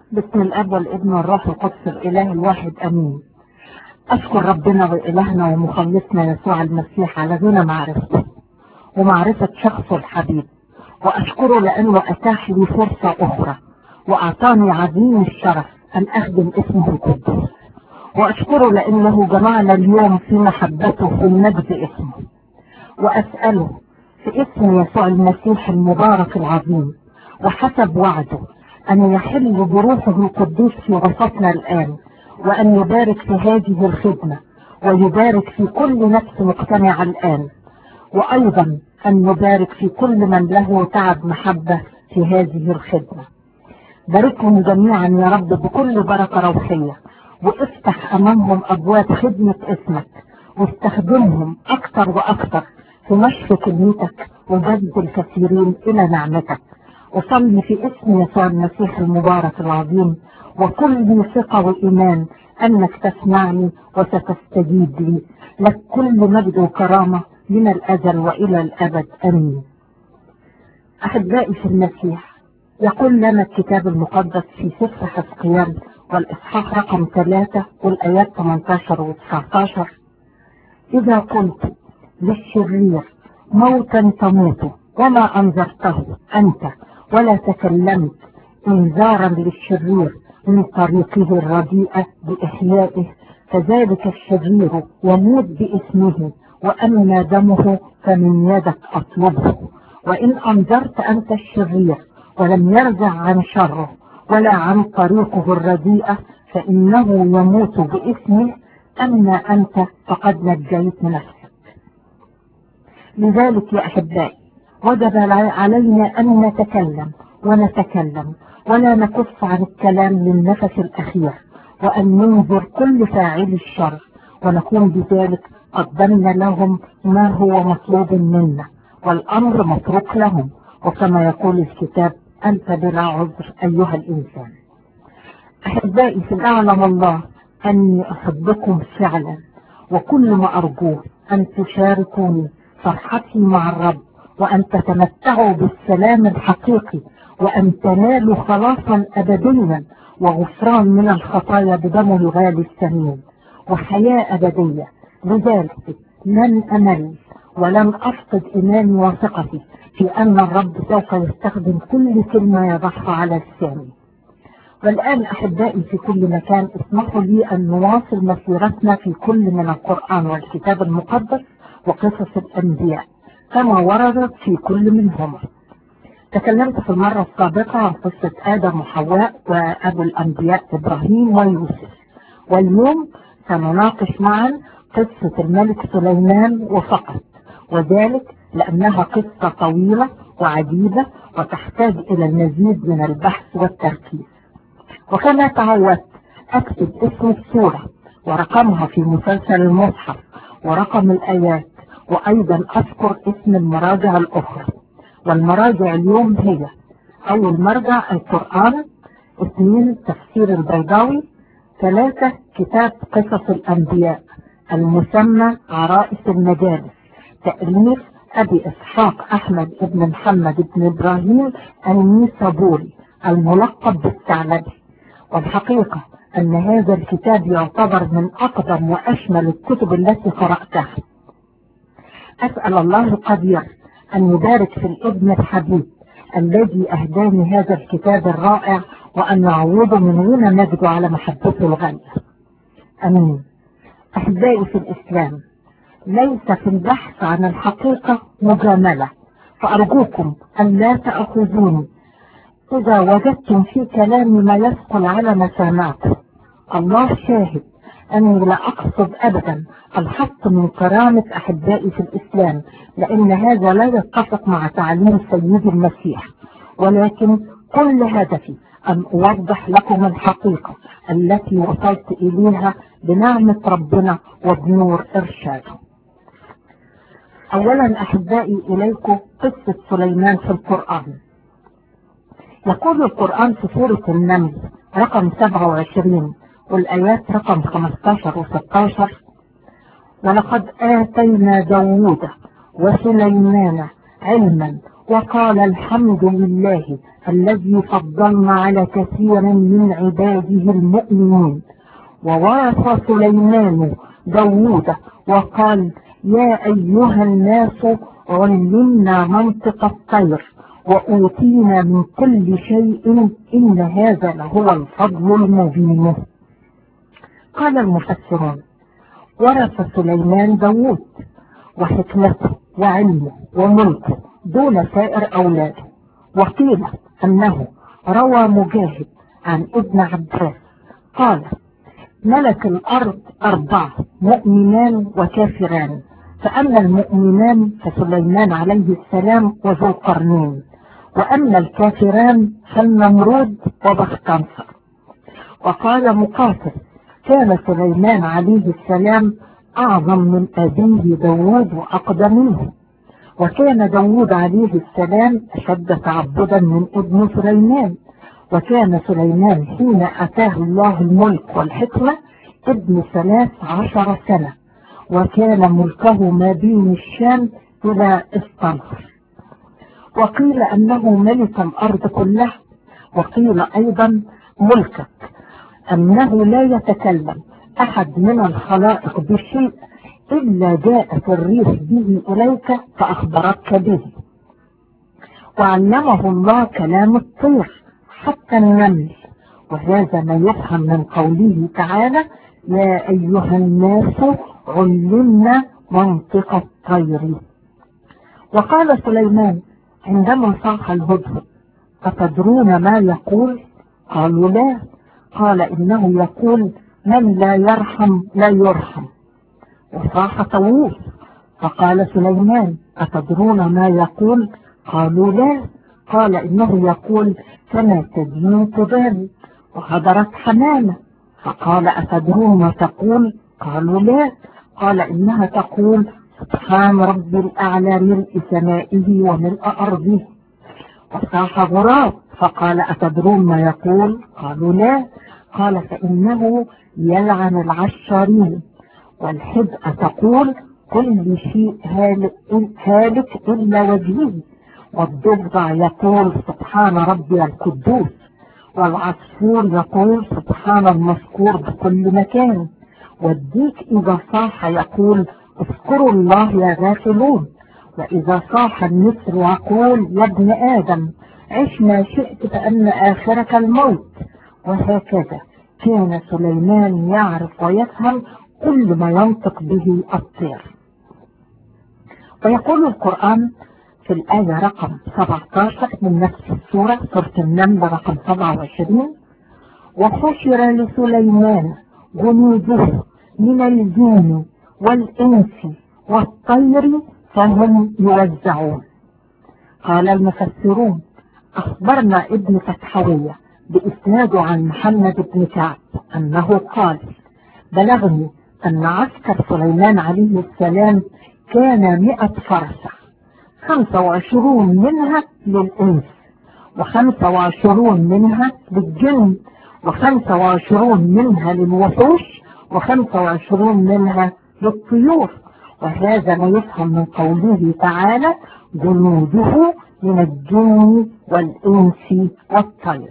باسم الاب والابن والروح القدس الاله الواحد امين. اشكر ربنا والهنا ومخلصنا يسوع المسيح على غنى معرفته ومعرفة شخصه الحبيب، واشكره لانه اتاح لي فرصة اخرى واعطاني عظيم الشرف ان اخدم اسمه القدوس، واشكره لانه جمعنا اليوم في محبته في مجد اسمه، واسأله في اسم يسوع المسيح المبارك العظيم وحسب وعده أن يحل بروحه القدوس في وسطنا الآن، وأن يبارك في هذه الخدمة ويبارك في كل نفس مجتمع الآن، وأيضا أن يبارك في كل من له تعب محبة في هذه الخدمة. باركهم جميعا يا رب بكل بركة روحية، وافتح أمامهم أبواب خدمة اسمك، واستخدمهم أكثر وأكثر في نشر كلمتك وجذب الكثيرين إلى نعمتك. أصلي في اسم يسوع المسيح المبارك العظيم وكل ثقة وإيمان أنك تسمعني وستستجيب لي. لك كل مجد وكرامة من الأزل وإلى الأبد آمين. أحبائي في المسيح، يقول لنا الكتاب المقدس في سفر حزقيال والإصحاح رقم 3 والآيات 18 و 19: إذا قلت للشرير موتا تموت وما أنذرته أنت ولا تكلمت إنذارا للشرير من طريقه الرديئة بإحيائه، فذلك الشرير يموت باسمه، وأما دمه فمن يدك أطلبه. وإن أنذرت أنت الشرير ولم يرجع عن شره ولا عن طريقه الرديئة فإنه يموت باسمه، أما أنت فقد نجيت نفسك. لذلك يا أحبائي وجب علينا أن نتكلم ونتكلم ولا نكف عن الكلام للنفس الأخير، وأن ننظر كل فاعل الشر، ونكون بذلك قدمنا لهم ما هو مطلوب منا، والأمر متروك لهم، وكما يقول الكتاب: أنت بلا عذر أيها الإنسان. أحبائي في الأعلم الله أني أحبكم فعلا، وكل ما أرجوه أن تشاركوني فرحتي مع الرب، وأن تتمتعوا بالسلام الحقيقي، وأن تنالوا خلاصا أبديا وغفران من الخطايا بدمه الغالي الثمين وحياة أبدية. لذلك لن أمل ولن أفقد إيماني وثقتي في أن الرب سوف يستخدم كل كلمة يضعها على لساني. والآن أحبائي في كل مكان، اسمحوا لي أن نواصل مسيرتنا في كل من القرآن والكتاب المقدس وقصص الأنبياء كما وردت في كل منهما. تكلمت في المرة السابقة عن قصة آدم وحواء وأبو الأنبياء إبراهيم ويوسف، واليوم سنناقش معا قصة الملك سليمان وفقط، وذلك لأنها قصة طويلة وعجيبة وتحتاج إلى المزيد من البحث والتركيز. وكما تعودت أكتب اسم السورة ورقمها في مسلسل المصحف ورقم الآيات، وأيضا أذكر اسم المراجع الأخرى. والمراجع اليوم هي: أول مرجع القرآن، 2 تفسير البيضاوي، 3 كتاب قصص الأنبياء المسمى عرائس المجالس، تأليف أبي إسحاق أحمد بن محمد بن إبراهيم النيسابوري الملقب بالثعلبي. والحقيقة أن هذا الكتاب يعتبر من أقدم وأشمل الكتب التي قرأتها. أسأل الله القدير أن يبارك في الابن الحبيب الذي أهداني هذا الكتاب الرائع، وأن يعوض من غنى مجده على محبته الغالية. أمين. أحبائي في الإسلام، ليس في البحث عن الحقيقة مجاملة، فأرجوكم أن لا تأخذوني إذا وجدتم في كلامي ما يثقل على مسامعكم. الله شاهد أني لا أقصد أبدا الحط من كرامة أحبائي في الإسلام، لأن هذا لا يتفق مع تعليم سيد المسيح، ولكن كل هدفي أن أوضح لكم الحقيقة التي وصلت إليها بنعمة ربنا وبنور إرشاده. أولا أحبائي إليكم قصة سليمان في القرآن. يقول القرآن في سورة النمل رقم 27 والآيات رقم 15 و 16: ولقد آتينا داود وسليمان علما وقال الحمد لله الذي فضلنا على كثير من عباده المؤمنين. وورث سليمان داود وقال: يا أيها الناس علمنا منطق الطير وأوتينا من كل شيء إن هذا لهو الفضل المبين. قال المفسرون: ورث سليمان داود وحكمته وعلمه وملكه دون سائر أولاده. وقيل أنه روى مجاهد عن ابن عباس قال: ملك الأرض 4 مؤمنان وكافران، فأما المؤمنان فسليمان عليه السلام وذو القرنين، وأما الكافران فالنمرود وبختنصر. وقال مقاتل: كان سليمان عليه السلام أعظم من أبيه داود وأقدم منه، وكان داود عليه السلام أشد تعبدا من ابن سليمان، وكان سليمان حين أتاه الله الملك والحكمة ابن 13 سنة، وكان ملكه ما بين الشام إلى إسطنبول. وقيل أنه ملك الأرض كلها. وقيل أيضا ملكك أنه لا يتكلم أحد من الخلائق بشيء إلا جاءت الريح به إليك فأخبرتك به. وعلمه الله كلام الطير حتى النمل، وهذا ما يفهم من قوله تعالى: يا أيها الناس علمنا منطق الطير. وقال سليمان عندما صاح الهدهد: أتدرون ما يقول؟ قالوا: لا. قال: إنه يقول: من لا يرحم لا يرحم. وصاح طاووس فقال سليمان: أتدرون ما يقول؟ قالوا: لا. قال: إنه يقول: كما تدين تدان. وحضرت حمامة فقال: أتدرون ما تقول؟ قالوا: لا. قال: إنها تقول: سبحان رب الأعلى ملء سمائه وملء أرضه. وصاح غراب فقال: أتدرون ما يقول؟ قالوا: لا. قال: فإنه يلعن العشارين. والحدأ تقول: كل شيء هالك إلا وجهه. والضفدع يقول: سبحان ربي القدوس. والعصفور يقول: سبحان المذكور بكل مكان. والديك إذا صاح يقول: اذكروا الله يا غافلون. وإذا صاح النسر يقول: يا ابن آدم عش ما شئت فأن آخرك الموت. وهكذا كان سليمان يعرف ويفهم كل ما ينطق به الطير. ويقول القرآن في الآية رقم 17 من نفس السورة، سورة النمل رقم 27: وحشر لسليمان جنوده من الجن والإنس والطير فهم يوزعون. قال المفسرون: أخبرنا ابن فتحوية بإسناده عن محمد بن كعب أنه قال: بلغني أن عسكر سليمان عليه السلام كان 100 فرسة، 25 منها للإنس، و25 منها للجن، و25 منها للوحوش، و25 منها للطيور. وهذا ما يفهم من قوله تعالى: جنوده من الجن والإنس والطير.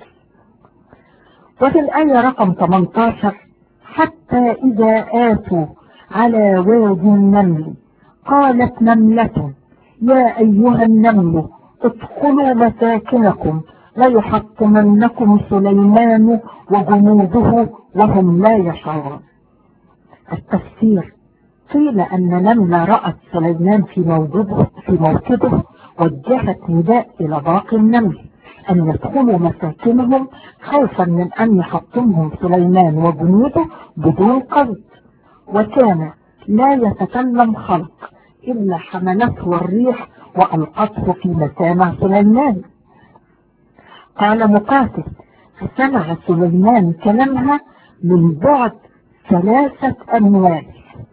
وفي الآية رقم 18: حتى إذا آتوا على وادي النمل قالت نملة يا أيها النمل ادخلوا مساكنكم لا يحطمنكم سليمان وجنوده وهم لا يشعرون. التفسير: قيل أن نملة رأت سليمان في موكبه وجهت نداء إلى باقي النمل أن يدخلوا مساكنهم خوفا من أن يحطمهم سليمان وجنوده بدون قصد، وكان لا يتكلم خلق إلا حملته الريح وألقته في مسامع سليمان. قال مقاتل: فسمع سليمان كلامها من بعد 3 أميال.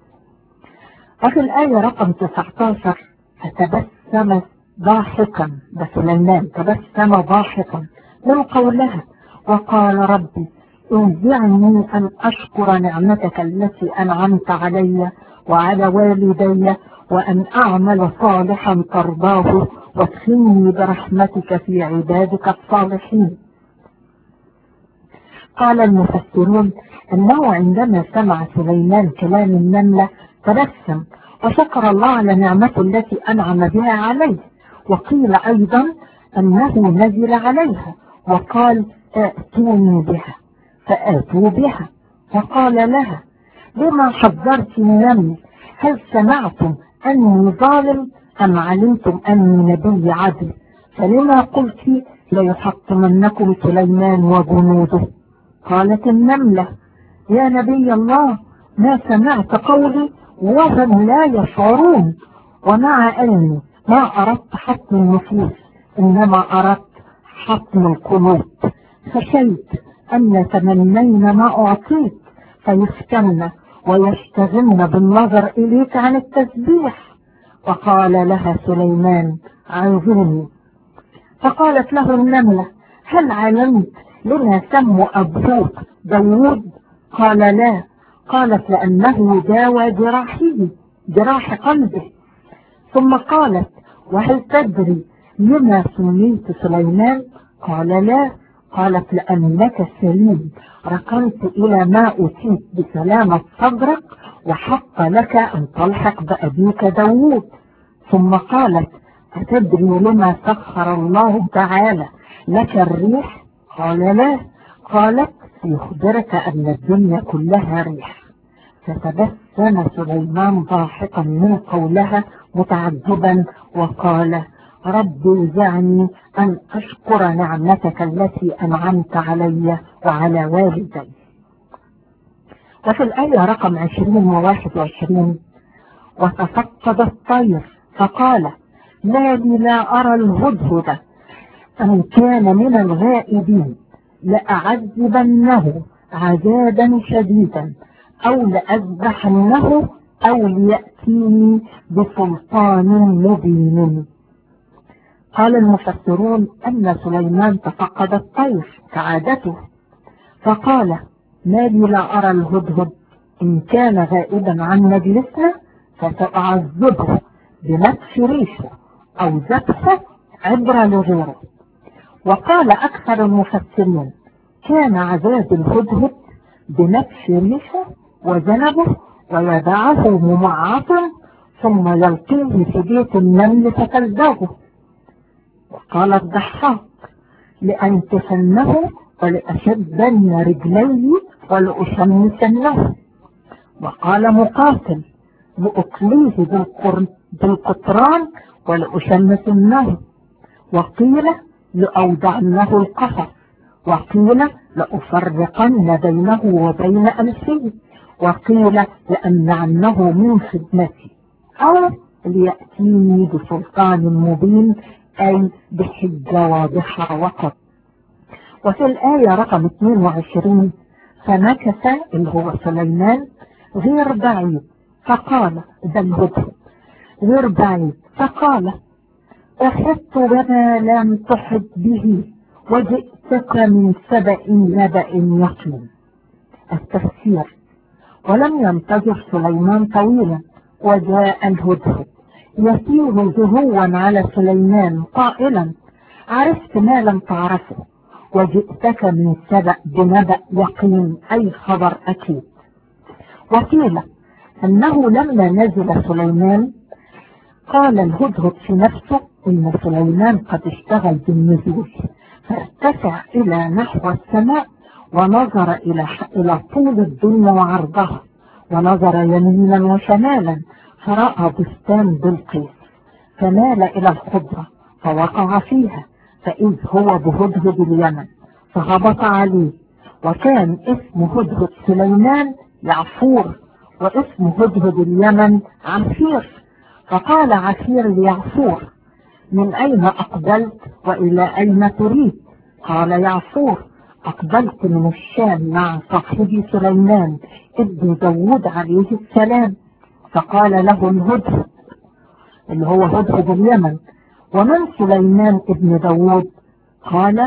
وفي الآية رقم 19: فتبسم ضاحكا، بسليمان تبسم ضاحكا من قولها وقال: ربي انزعني أن أشكر نعمتك التي أنعمت علي وعلى والدي وأن أعمل صالحا ترضاه وادخلني برحمتك في عبادك الصالحين. قال المفسرون أنه عندما سمع سليمان كلام النملة تبسم وشكر الله على نعمته التي أنعم بها عليه، وقيل أيضا أنه نزل عليها وقال ائتوني بها، فآتوا بها. فقال لها لما حذرت النمل؟ هل سمعتم أني ظالم أم علمتم أني نبي عدل؟ فلما قلت ليحطمنكم سليمان وجنوده؟ قالت النملة يا نبي الله ما سمعت قولي وهم لا يشعرون، ومع علمي ما أردت حطم النفوس إنما أردت حطم القلوب، خشيت أن يتمنين ما أعطيت فيفتن ويشتغلن بالنظر إليك عن التسبيح. فقال لها سليمان عظيمي. فقالت له النملة هل علمت لما سموا أبوك داود؟ قال لا. قالت لأنه داوى جراح قلبه. ثم قالت وهل تدري لما سميت سليمان؟ قال لا. قالت لأنك سليم، ركنت إلى ما أتيت بسلامة صدرك، وحق لك أن تلحق بأبيك داود. ثم قالت أتدري لما سخر الله تعالى لك الريح؟ قال لا. قالت يخبرك أن الدنيا كلها ريح. فتبسم سليمان ضاحكا من قولها متعجبا وقال رب اوزعني أن أشكر نعمتك التي أنعمت علي وعلى والدي. وفي الآية رقم 20 و21 وتفقد الطير فقال ما لي لا أرى الهدهد أن كان من الغائبين لأعذبنه عذابا شديدا أو لأذبحنه أو ليأتيني بسلطان مبين. قال المفسرون أن سليمان تفقد الطير كعادته فقال ما لي لا أرى الهدهد إن كان غائبا عن مجلسنا فسأعذبه بنتف ريشه أو ذبحه عبرة لغيره. وقال أكثر المفسرين كان عذاب الهدهد بنتف ريشه وذنبه ويدعه ممعطا ثم يلقيه في بيت النمل فتلدغه. وقال الضحاك لأنتفنه ولأشدن رجليه ولأشمسنه. وقال مقاتل لأقليه بالقطران ولأشمسنه. وقيل لأوضعنه القفص. وقيل لأفرقن بينه وبين أنفه. وقيل لأمنعنه من خدمتي أو ليأتيني بسلطان مبين أي بحجة واضحة وقت. وفي الآية رقم 22 فمكث اللي هو سليمان غير بعيد فقال ذا الهدهد غير بعيد فقال أحط بما لم تحط به وجئتك من سبأ نبأ يقين. التفسير ولم ينتظر سليمان طويلا وجاء الهدهد يسير زهوا على سليمان قائلا عرفت ما لم تعرفه وجئتك من سبأ بنبأ يقين أي خبر أكيد. وقيل أنه لما نزل سليمان قال الهدهد في نفسه إن سليمان قد اشتغل بالنزول فارتفع إلى نحو السماء ونظر إلى طول الدنيا وعرضها ونظر يمينا وشمالا فرأى بستان بلقيس فمال إلى الخضرة فوقع فيها فإذ هو بهدهد اليمن فهبط عليه. وكان اسم هدهد سليمان يعفور واسم هدهد اليمن عفير. فقال عفير ليعفور من أين أقبلت وإلى أين تريد؟ قال يعفور أقبلت من الشام مع صاحبي سليمان ابن داود عليه السلام. فقال له الهدهد اللي هو هدهد اليمن ومن سليمان ابن داود؟ قال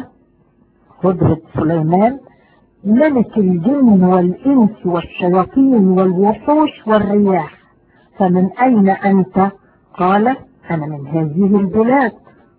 هدهد سليمان ملك الجن والإنس والشياطين والوحوش والرياح. فمن أين أنت؟ قال أنا من هذه البلاد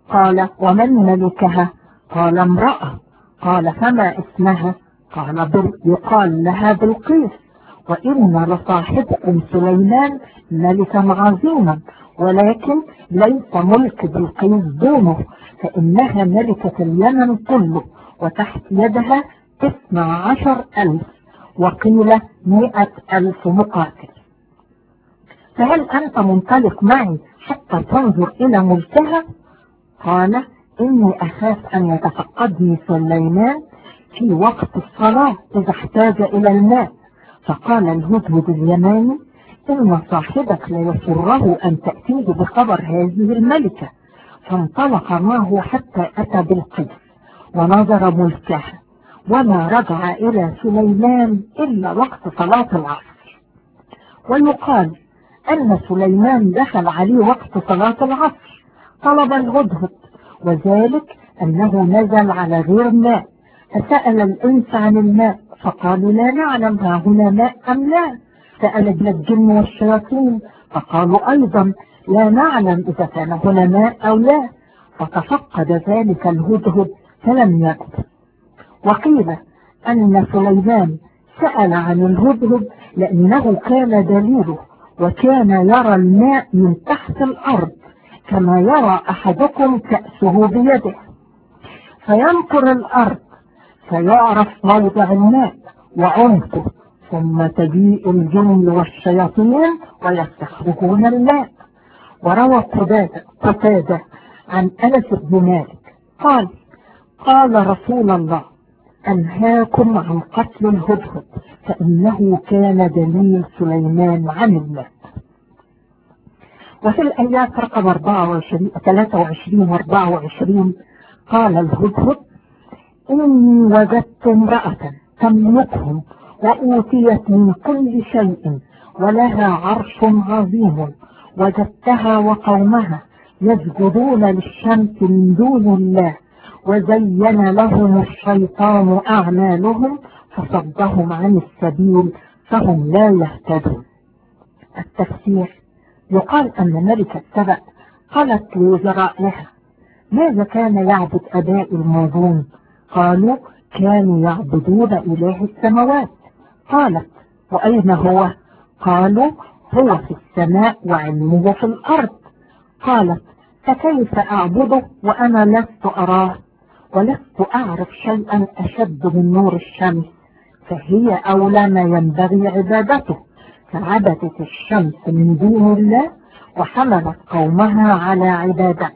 قال ومن ملكها؟ قال امرأة. قال فما اسمها؟ قال يقال لها بلقيس. وإن لصاحبكم سليمان ملكا عظيما، ولكن ليس ملك بلقيس دونه، فإنها ملكة اليمن كله، وتحت يدها 12,000 وقيل 100,000 مقاتل. فهل أنت منطلق معي حتى تنظر إلى ملكها؟ قال إني أخاف أن يتفقدني سليمان في وقت الصلاة إذا احتاج إلى الماء. فقال الهدهد اليماني إن صاحبك ليسره أن تأتيه بخبر هذه الملكة. فانطلق معه حتى أتى بلقيس ونظر ملكها، وما رجع إلى سليمان إلا وقت صلاة العصر. ويقال أن سليمان دخل عليه وقت صلاة العصر طلب الهدهد، وذلك أنه نزل على غير ماء، فسأل الإنس عن الماء فقالوا لا نعلم ها هنا ماء أم لا. سأل الجن والشياطين فقالوا أيضا لا نعلم إذا كان هنا ماء أو لا. فتفقد ذلك الهدهد فلم يجد. وقيل أن سليمان سأل عن الهدهد لأنه كان دليله، وكان يرى الماء من تحت الأرض كما يرى أحدكم كأسه بيده، فينقر الأرض فيعرف موضع الماء وعمقه، ثم تجيء الجن والشياطين ويستخرجون الماء. وروى قتادة عن أنس بن مالك قال رسول الله أنهاكم عن قتل الهدهد فإنه كان دليل سليمان عن الماء. وفي الآيات رقم 23 و 24 قال الهدهد إني وجدت امرأة تملكهم وأوتيت من كل شيء ولها عرش عظيم، وجدتها وقومها يسجدون للشمس من دون الله، وزين لهم الشيطان أعمالهم فصدهم عن السبيل فهم لا يهتدون. التفسير: يقال أن ملكة سبأ قالت لوزرائها ماذا كان يعبد آباء الماضون؟ قالوا كانوا يعبدون إله السماوات. قالت وأين هو؟ قالوا هو في السماء وعلمه في الأرض. قالت فكيف أعبده وأنا لست أراه ولست أعرف شيئا أشد من نور الشمس؟ فهي أولى ما ينبغي عبادته، فعبدت الشمس من دون الله وحملت قومها على عبادتها،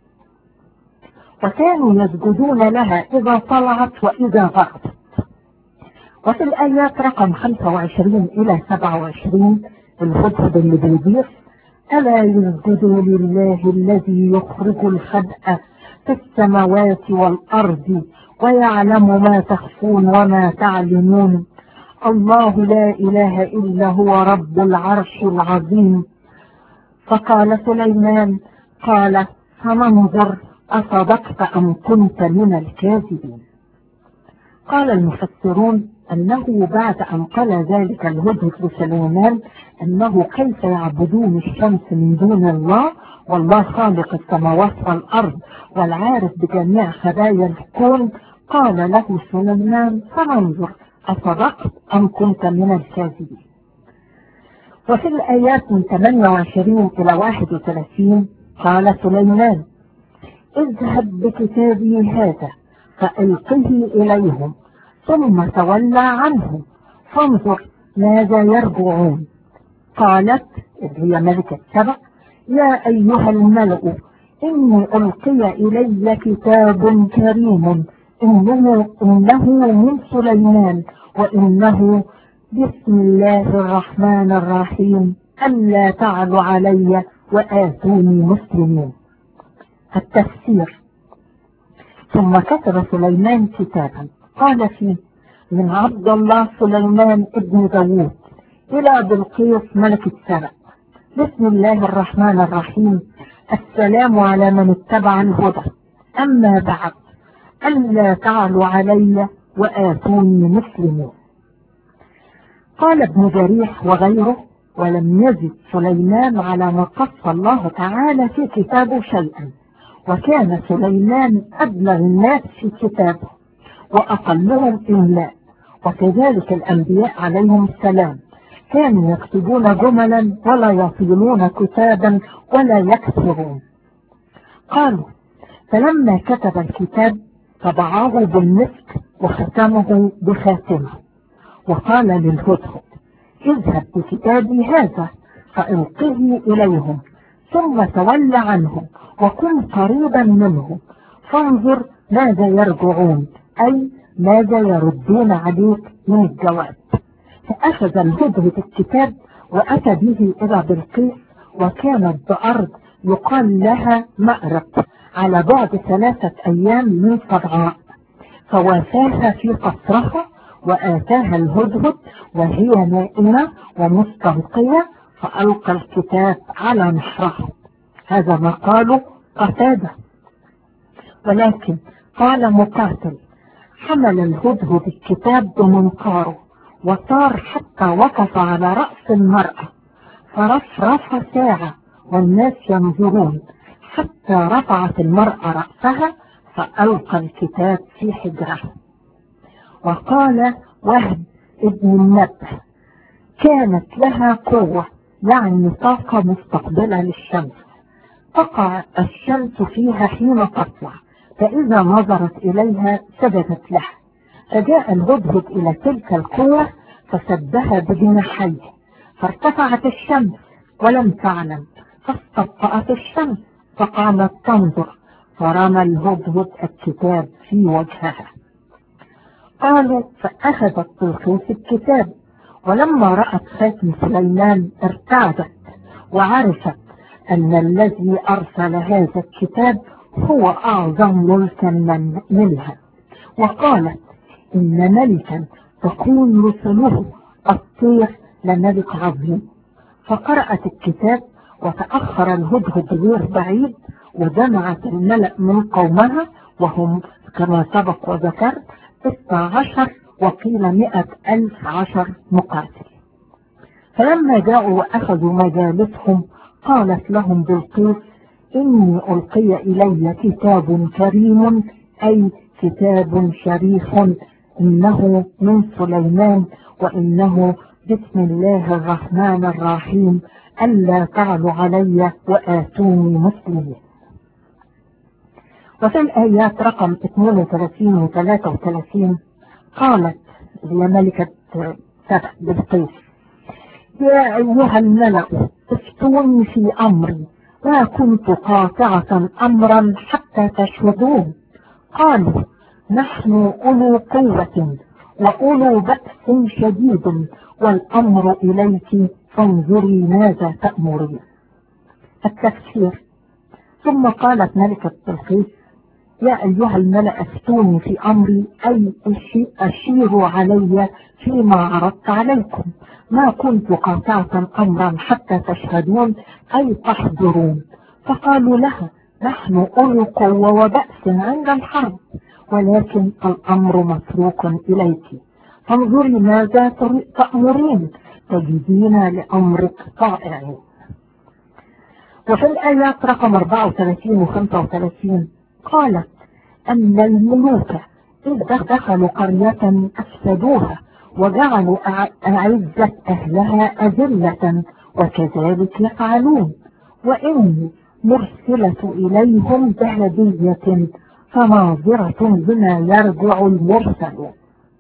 وكانوا يسجدون لها إذا طلعت وإذا غربت. وفي الآيات رقم 25 إلى 27 الهدهد اللي بيضيف ألا يسجدوا لله الذي يخرج الخبأ في السماوات والأرض ويعلم ما تخفون وما تعلمون، الله لا إله إلا هو رب العرش العظيم. فقال سليمان قال فننظر أصدقت أم كنت من الكاذبين. قال المفسرون أنه بعد أن قال ذلك الهدهد لسليمان أنه كيف يعبدون الشمس من دون الله والله خالق السماوات والأرض والعارف بجميع خبايا الكون، قال له سليمان فننظر أصدقت أم كنت من الكاذبين. وفي الآيات من 28 إلى 31 قال سليمان اذهب بكتابي هذا فألقه إليهم ثم تولى عنهم فانظر ماذا يرجعون. قالت هي ملكة سبأ يا أيها الملأ إني ألقي إلي كتاب كريم إنه من سليمان وإنه بسم الله الرحمن الرحيم ألا تعلوا علي وآتوني مسلمين. التفسير: ثم كتب سليمان كتابا قال فيه من عبد الله سليمان ابن داوود إلى بلقيس ملكة سبأ بسم الله الرحمن الرحيم السلام على من اتبع الهدى، أما بعد ألا تعلوا علي وآتوني مسلمين. قال ابن جريح وغيره ولم يزد سليمان على ما قص الله تعالى في كتابه شيئا، وكان سليمان أبلغ الناس في كتابه وأقلهم إملاء، وكذلك الأنبياء عليهم السلام كانوا يكتبون جملا ولا يطيلون كتابا ولا يكثرون. قالوا: فلما كتب الكتاب طبعه بالمسك وختمه بخاتمه، وقال للهدهد: اذهب بكتابي هذا فألقه إليهم، ثم تول عنهم وكن قريبا منهم، فانظر ماذا يرجعون، أي ماذا يردون عليك من الجواب. فأخذ الهدهد الكتاب وأتى به إلى بلقيس، وكانت بأرض يقال لها مأرب على بعد 3 أيام من صنعاء، فوافاها في قصرها وآتاها الهدهد وهي نائمة ومستلقية، فألقى الكتاب على نحرها. هذا ما قاله قتادة. ولكن قال مقاتل: حمل الهدهد الكتاب بمنقاره وطار حتى وقف على رأس المرأة، فرفرف ساعة والناس ينظرون، حتى رفعت المرأة رأسها فألقى الكتاب في حجرها. وقال وهب ابن النبه: كانت لها قوة، يعني طاقة مستقبلة للشمس، تقع الشمس فيها حين تطلع، فإذا نظرت إليها سجدت لها. فجاء الهدهد إلى تلك القوة فسدها بجناحيه، فارتفعت الشمس ولم تعلم، فاستبطأت الشمس فقامت تنظر، فرمى الهدهد الكتاب في وجهها. قالوا: فأخذت بلقيس الكتاب، ولما رأت خاتم سليمان ارتعدت، وعرفت أن الذي أرسل هذا الكتاب هو أعظم ملكا منها، وقالت: إن ملكا تكون رسله الطير لملك عظيم. فقرأت الكتاب، وتأخر الهدهد غير بعيد، وجمعت الملأ من قومها، وهم كما سبق وذكرت 16 وقيل 100,000 مقاتل. فلما جاءوا وأخذوا مجالسهم قالت لهم بلقيس: إني ألقي إلي كتاب كريم، أي كتاب شريف، إنه من سليمان، وإنه بسم الله الرحمن الرحيم، ألا تعلوا علي وآتوني مسلمين. وفي الآيات رقم 32 و 33 قالت لملكة سبأ بلقيس: يا أيها الملأ افتوني في أمري، ما كنت قاطعة أمرا حتى تشهدون. قالوا: نحن أولو قوة وأولو بأس شديد، والأمر إليك فانظري ماذا تأمرين. التفسير: ثم قالت ملكة بلقيس: يا أيها الملأ افتوني في أمري، أي أشيروا علي فيما عرضت عليكم، ما كنت قاطعة أمرا حتى تشهدون، أي تحضرون. فقالوا لها: نحن أولو قوة وبأس عند الحرب، ولكن الأمر متروك إليك، فانظري ماذا تأمرين، تجدين لأمرك طائعين. وفي الآيات رقم 34 و 35 قالت: أن الملوك إذا دخلوا قرية أفسدوها، وجعلوا أعزة أهلها أذلة، وكذلك يفعلون، وإني مرسلة إليهم بهدية، فناظرة بما يرجع المرسلون.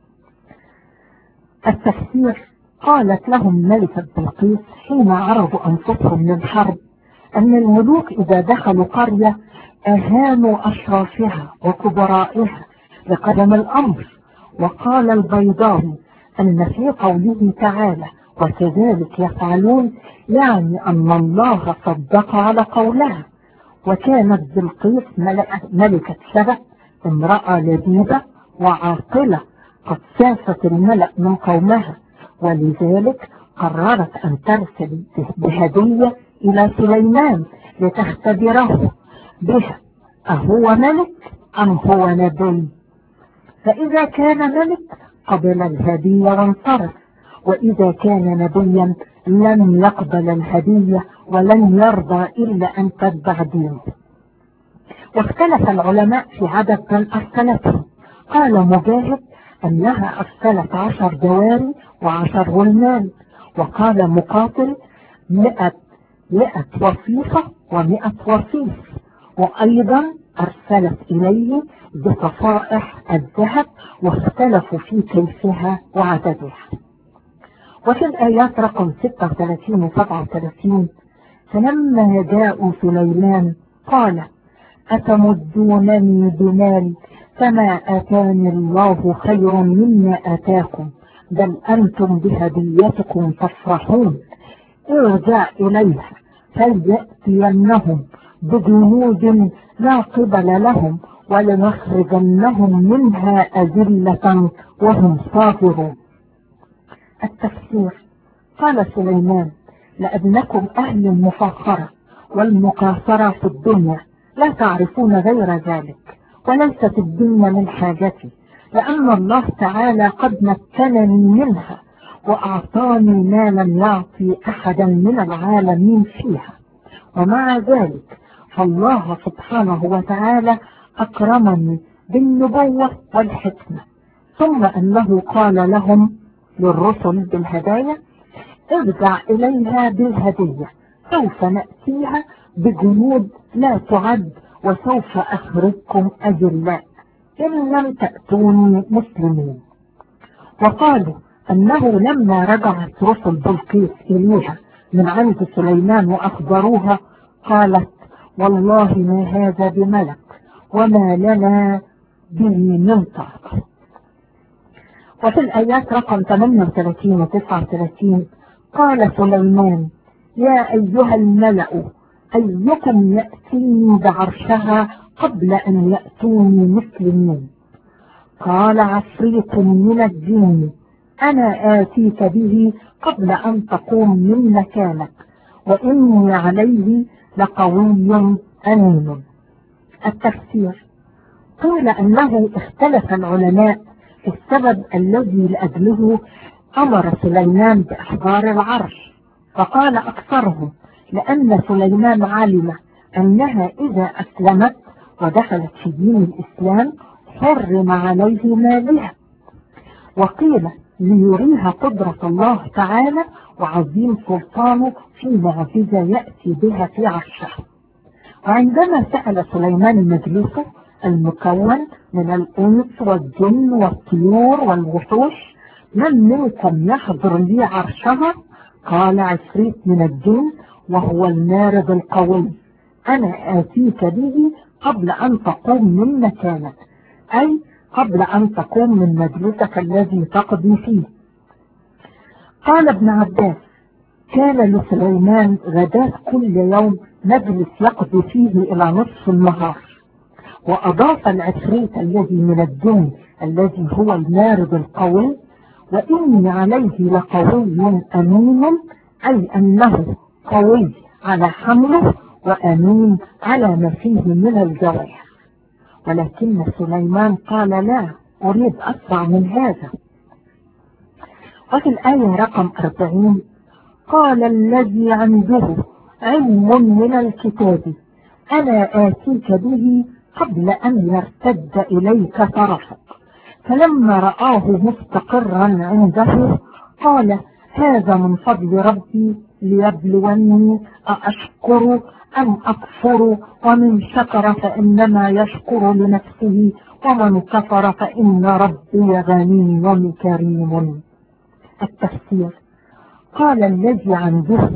التفسير: قالت لهم ملكة بلقيس حين عرضوا أنفسهم للحرب أن الملوك إذا دخلوا قرية أهانوا أشرافها وكبرائها لقدم الأمر. وقال البيضاوي أن في قوله تعالى وكذلك يفعلون يعني أن الله صدق على قولها. وكانت بلقيس ملكة سبأ امرأة لذيذة وعاقلة قد سافت الملأ من قومها، ولذلك قررت أن ترسل بهدية إلى سليمان لتختبره بها أهو ملك أم هو نبي. فإذا كان ملك قبل الهدية وانصرف، وإذا كان نبيا لم يقبل الهدية ولن يرضى إلا أن تتبع دينه. واختلف العلماء في عدد من أرسلته. قال مجاهد أنها أرسلت 10 جواري و10 غلمان، وقال مقاتل 100 وصيفة و100 وصيف، وأيضا أرسلت إليه بصفائح الذهب، واختلفوا في كيفها وعددها. وفي الآيات رقم 36 و 37: فلما جاءوا سليمان قال أتمدونني بمال فما آتاني الله خير مما آتاكم بل أنتم بهديتكم تفرحون. ارجع إليها فليأتينهم بجنود لا قبل لهم ولنخرجنهم منها أذلة وهم صاغرون. التفسير: قال سليمان: لأنكم أهل المفاخرة والمكاثرة في الدنيا لا تعرفون غير ذلك، وليست الدنيا من حاجتي، لأن الله تعالى قد مكنني منها وأعطاني ما لم يعطي أحدا من العالمين فيها. ومع ذلك فالله سبحانه وتعالى أكرمني بالنبوة والحكمة. ثم أنه قال لهم للرسل بالهدايا: ارجع إليها بالهدية، سوف نأتيها بجنود لا تعد، وسوف أخرجكم أذلاء إن لم تأتوني مسلمين. وقالوا أنه لما رجعت رسل بلقيس إليها من عند سليمان وأخبروها قالت: والله ما هذا بملك وما لنا به من طاقة. وفي الآيات رقم 38 و 39: قال سليمان: يا أيها الملأ أيكم يأتيني بعرشها قبل أن يأتوني مسلمين؟ قال عفريت من الجن أنا آتيك به قبل أن تقوم من مكانك وإني عليه لقوي أمين. التفسير: قيل أنه اختلف العلماء في السبب الذي لأجله أمر سليمان بإحضار العرش، فقال أكثرهم لأن سليمان علم أنها إذا أسلمت ودخلت في دين الإسلام حرم عليه مالها، وقيل ليريها قدرة الله تعالى وعظيم سلطانه في معجزة يأتي بها في عرشه. وعندما سأل سليمان مجلسه المكون من الإنس والجن والطيور والوحوش: من منكم يحضر لي عرشها؟ قال عفريت من الجن وهو المارد القوي: أنا آتيك به قبل أن تقوم من مكانك، أي قبل أن تقوم من مجلسك الذي تقضي فيه. قال ابن عباس: كان لسليمان غداة كل يوم مجلس يقضي فيه إلى نصف النهار. وأضاف العفريت الذي من الجن الذي هو المارد القوي: وإني عليه لقوي أمين، أي أنه قوي على حمله وأمين على ما فيه من الجوارح. ولكن سليمان قال: لا أريد أسرع من هذا. وفي الآية رقم 40: قال الذي عنده علم من الكتاب أنا آتيك به قبل أن يرتد إليك طرفك. فلما رآه مستقرا عنده قال: هذا من فضل ربي ليبلوني أأشكر أم أكفر، ومن شكر فإنما يشكر لنفسه ومن كفر فإن ربي غني كريم. التفسير: قال الذي عنده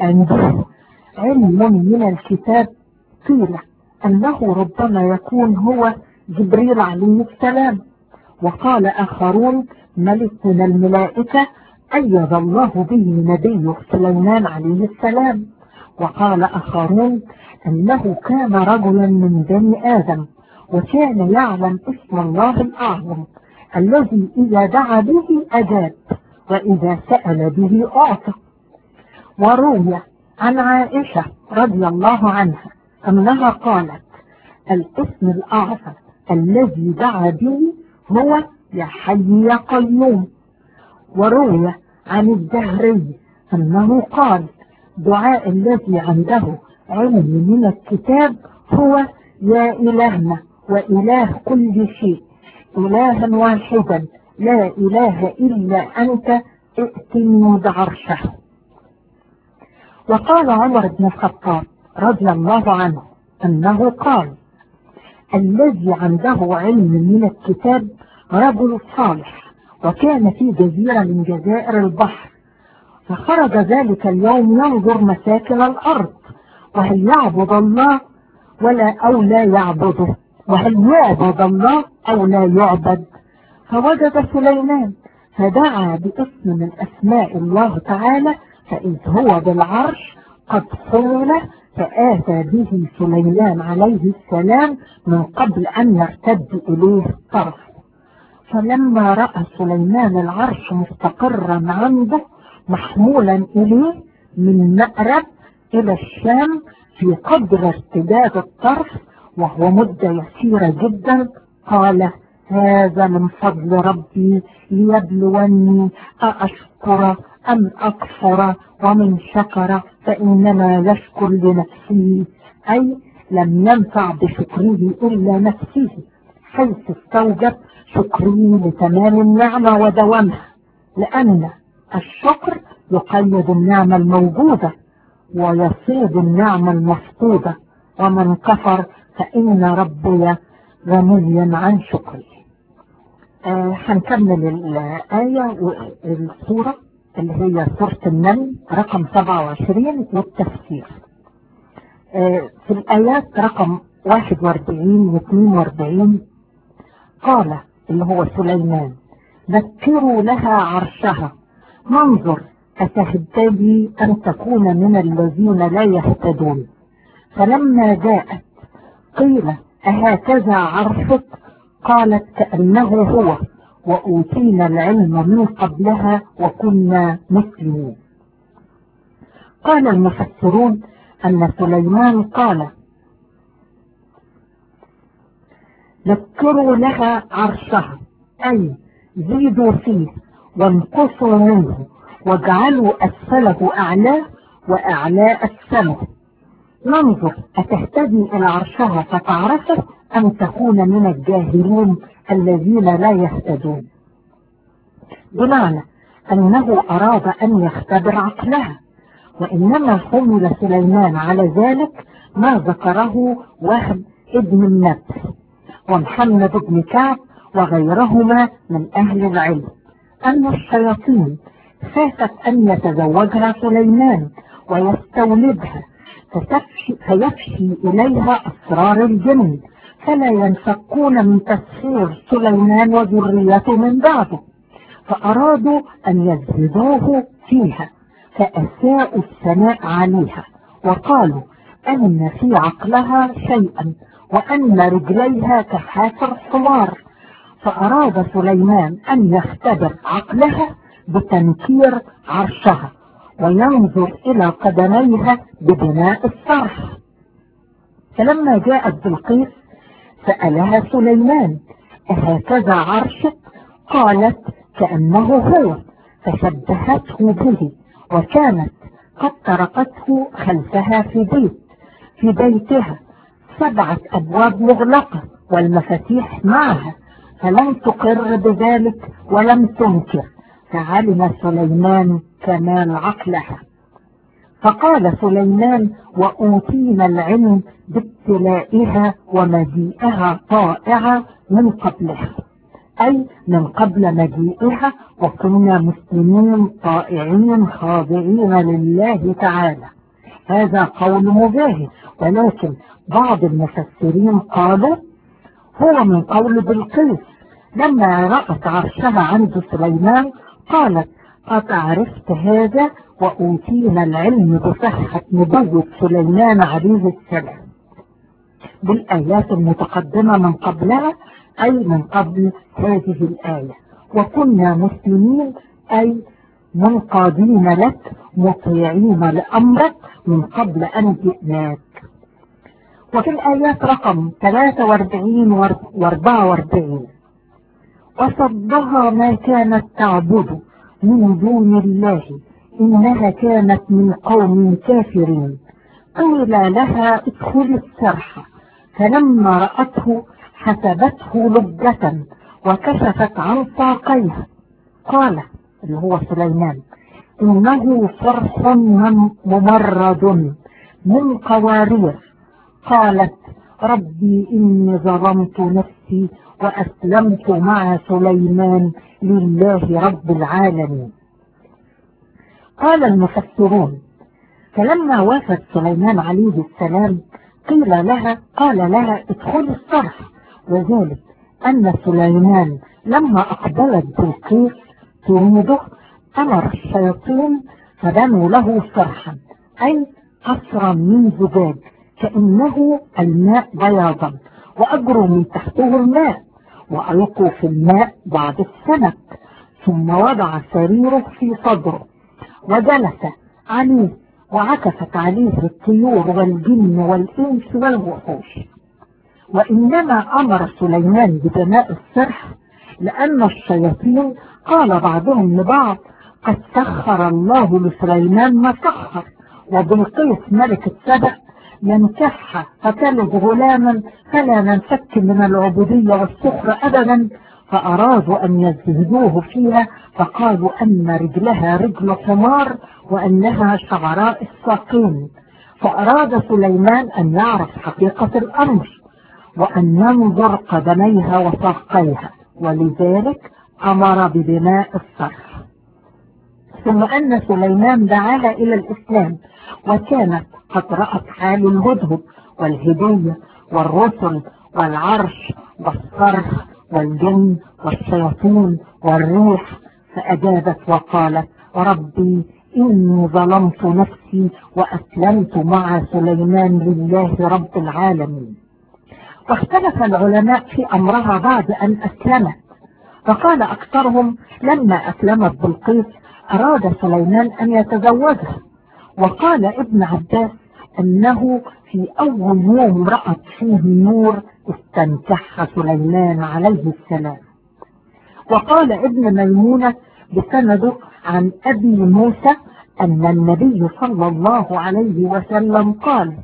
علم من الكتاب، قيل أنه ربما يكون هو جبريل عليه السلام. وقال آخرون: ملك من الملائكة أيد الله به نبيه سليمان عليه السلام. وقال آخرون أنه كان رجلا من بني آدم وكان يعلم اسم الله الأعظم الذي إذا دعا به أجاب وإذا سأل به أعطى. وروي عن عائشة رضي الله عنها أنها قالت: الاسم الأعظم الذي دعا به هو يا حي يا قيوم. وروي عن الدهري أنه قال: دعاء الذي عنده علم من الكتاب هو يا إلهنا وإله كل شيء، إلها واحدا لا إله إلا أنت، ائتني بعرشه. وقال عمر بن الخطاب رضي الله عنه أنه قال: الذي عنده علم من الكتاب رجل صالح، وكان في جزيرة من جزائر البحر، فخرج ذلك اليوم ينظر مساكن الأرض، وهل يعبد الله أو لا يعبده، وهل يعبد الله أو لا يعبد. فوجد سليمان فدعا باسم من أسماء الله تعالى، فإذ هو بالعرش قد حول، فآتى به سليمان عليه السلام من قبل أن يرتد إليه طرف. فلما رأى سليمان العرش مستقرا عنده محمولا إليه من مأرب إلى الشام في قدر ارتداد الطرف، وهو مدة يسيرة جدا، قال: هذا من فضل ربي ليبلوني أأشكر أم أكفر، ومن شكر فإنما يشكر لنفسه، أي لم ينفع بشكره إلا نفسه، حيث استوجب شكره لتمام النعمة ودوامها، لأن الشكر يقيد النعمة الموجودة ويصيد النعمة المفقودة، ومن كفر فإن ربي غني عن شكره. هنكمل الآية والسورة اللي هي سورة النمل رقم 27 والتفسير. في الآيات رقم 41 و 42 قال اللي هو سليمان: ذكروا لها عرشها، ننظر أتهتدي أن تكون من الذين لا يهتدون. فلما جاءت قيل: أهكذا عرشك؟ قالت: كأنه هو، وأوتينا العلم من قبلها وكنا مسلمين. قال المفسرون أن سليمان قال: ذكروا لها عرشها، أي زيدوا فيه وانقصوا منه، واجعلوا أسفله أعلاه وأعلاه أسفله. ننظر أتهتدي إلى عرشها فتعرفه أم تكون من الجاهلين الذين لا يهتدون. بمعنى أنه أراد أن يختبر عقلها، وإنما حمل سليمان على ذلك ما ذكره وهب ابن النبس ومحمد بن كعب وغيرهما من أهل العلم، أن الشياطين خافت أن يتزوجها سليمان ويستولدها فيفشي إليها أسرار الجن، فلا ينفكون من تسخير سليمان وذريته من بعده، فأرادوا أن يزهدوه فيها، فأساءوا الثناء عليها وقالوا أن في عقلها شيئا وأن رجليها كحافر حمار. فأراد سليمان أن يختبر عقلها بتنكير عرشها وينظر إلى قدميها ببناء الصرح. فلما جاءت بلقيس سألها سليمان: أهكذا عرشك؟ قالت: كأنه هو، فشبهته به، وكانت قد تركته خلفها في بيتها 7 أبواب مغلقة والمفاتيح معها، فلم تقر بذلك ولم تنكر، فعلم سليمان كمال عقلها. فقال سليمان: وأوتينا العلم بابتلائها ومجيئها طائعة من قبلها، أي من قبل مجيئها، وكنا مسلمين طائعين خاضعين لله تعالى. هذا قول مجاهد، ولكن بعض المفسرين قالوا هو من قول بلقيس لما رأت عرشها عند سليمان قالت: قد عرفت هذا وأوتينا العلم بصحة نبوة سليمان عليه السلام، بالآيات المتقدمة من قبلها، أي من قبل هذه الآية، وكنا مسلمين أي منقادين لك مطيعين لأمرك من قبل أن جئناك. وفي الآيات رقم 43 و 44: وصدها ما كانت تعبد من دون الله إنها كانت من قوم كافرين، قيل لها ادخلي السرح فلما رأته حسبته لجة وكشفت عن ساقيه. قال اللي هو سليمان: إنه صرح ممرد من قوارير. قالت: ربي إني ظلمت نفسي وأسلمت مع سليمان لله رب العالمين. قال المفسرون: فلما وافت سليمان عليه السلام قال لها ادخلي الصرح، وذلك أن سليمان لما أقبلت بلقيس تريده أمر الشياطين فبنوا له صرحا، أي قصرا من زجاج كأنه الماء بياضا، وأجروا من تحته الماء، وألقوا في الماء بعض السمك، ثم وضع سريره في صدره وجلس عليه، وعكفت عليه الطيور والجن والإنس والوحوش. وإنما أمر سليمان ببناء الصرح لأن الشياطين قال بعضهم لبعض: قد سخر الله لسليمان ما سخر، وبلقيس ملكة سبأ ينكحها فتلد غلاما فلا ننفك من العبودية والسخر أبدا، فأرادوا أن يزهدوه فيها، فقالوا أن رجلها رجل حمار وأنها شعراء الساقين. فأراد سليمان أن يعرف حقيقة الأمر وأن ينظر قدميها وساقيها، ولذلك أمر ببناء الصرح. ثم أن سليمان دعاها إلى الإسلام، وكانت قد رأت حال الهدهد والهدية والرسل والعرش والصرح والجن والشياطين والريح، فأجابت وقالت: ربي إني ظلمت نفسي وأسلمت مع سليمان لله رب العالمين. واختلف العلماء في أمرها بعد أن أسلمت، فقال أكثرهم: لما أسلمت بلقيس أراد سليمان أن يتزوجها. وقال ابن عباس أنه في أول يوم رأت فيه النور استنكحها سليمان عليه السلام. وقال ابن ميمونة بسنده عن أبي موسى أن النبي صلى الله عليه وسلم قال: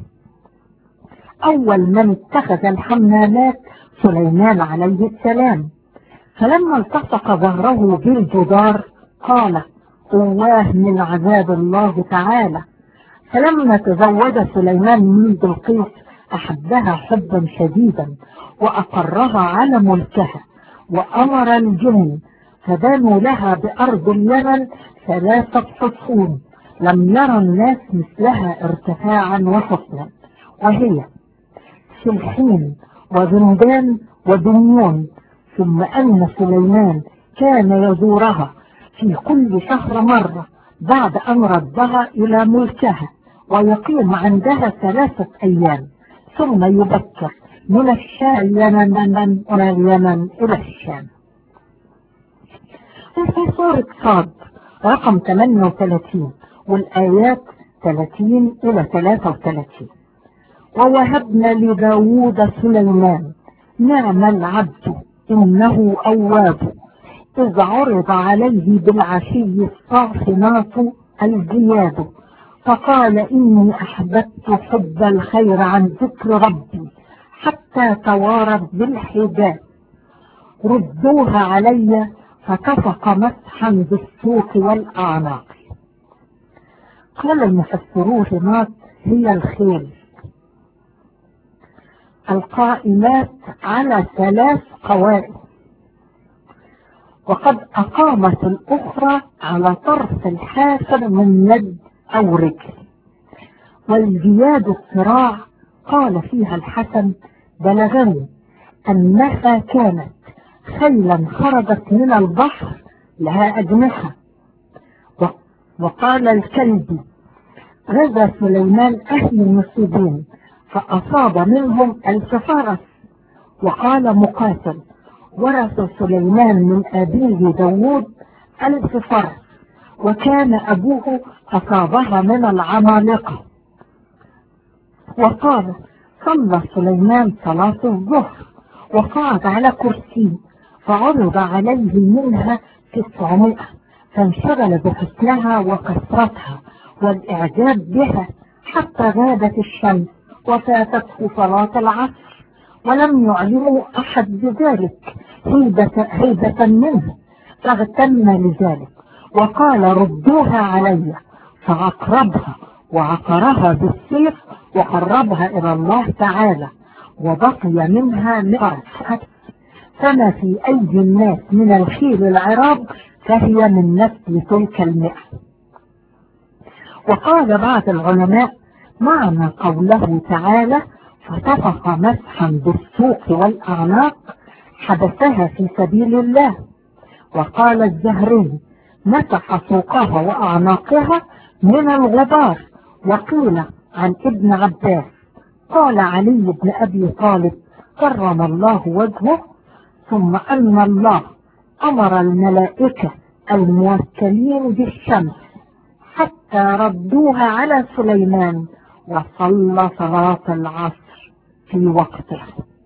أول من اتخذ الحمامات سليمان عليه السلام، فلما التصق ظهره بالجدار قال: أواه من عذاب الله تعالى. فلما تزوج سليمان من بلقيس أحبها حبا شديدا وأقرها على ملكها، وأمر الجن فبنوا لها بأرض اليمن 3 حصون لم يرى الناس مثلها ارتفاعا وحسنا، وهي سلحين وزندان ودنيون. ثم أن سليمان كان يزورها في كل شهر مرة بعد أن ردها إلى ملكها، ويقيم عندها 3 أيام، ثم يبكر من الشام اليمن إلى الشام. في سورة صاد رقم 38 والآيات 30 إلى 33: ووهبنا لداود سليمان نعم العبد إنه أواب، إذ عرض عليه بالعشي الصافنات الجياد، فقال إني أحببت حب الخير عن ذكر ربي حتى توارت بالحجاب، ردوها علي فكفق مسحا بالسوق والأعناق. قال المفسرون رمات هي الخيل القائمات على 3 قوائم، وقد أقامت الأخرى على طرف الحافر من يد أو رجل. والجياد الصراع قال فيها الحسن: بلغني أنها كانت خيلا خرجت من البحر لها أجنحة. وقال الكلبي: غزا سليمان أهل المسلمين فأصاب منهم 1000 فرس. وقال مقاتل: ورث سليمان من أبيه داود 1000 فرس، وكان أبوه أصابها من العمالقة. وقال: صلى سليمان صلاة الظهر وقعد على كرسي، فعرض عليه منها 900، فانشغل بحسنها وكثرتها والإعجاب بها حتى غابت الشمس وفاتته صلاة العصر. ولم يعلموا أحد بذلك هيبة منه، فاغتم لذلك وقال ردوها علي، فأقربها وعقرها بالسيف وقربها إلى الله تعالى، وبقي منها 100 فما في أيدي الناس من الخيل العراب فهي من نسل تلك 100. وقال بعض العلماء معنى قوله تعالى فطفق مسحا بالسوق والأعناق حبسها في سبيل الله. وقال الزهري مسح سوقها وأعناقها من الغبار. وقيل عن ابن عباس قال علي بن أبي طالب كرم الله وجهه ثم أن الله أمر الملائكة الموكلين بالشمس حتى ردوها على سليمان وصلى صلاة العصر في وقته.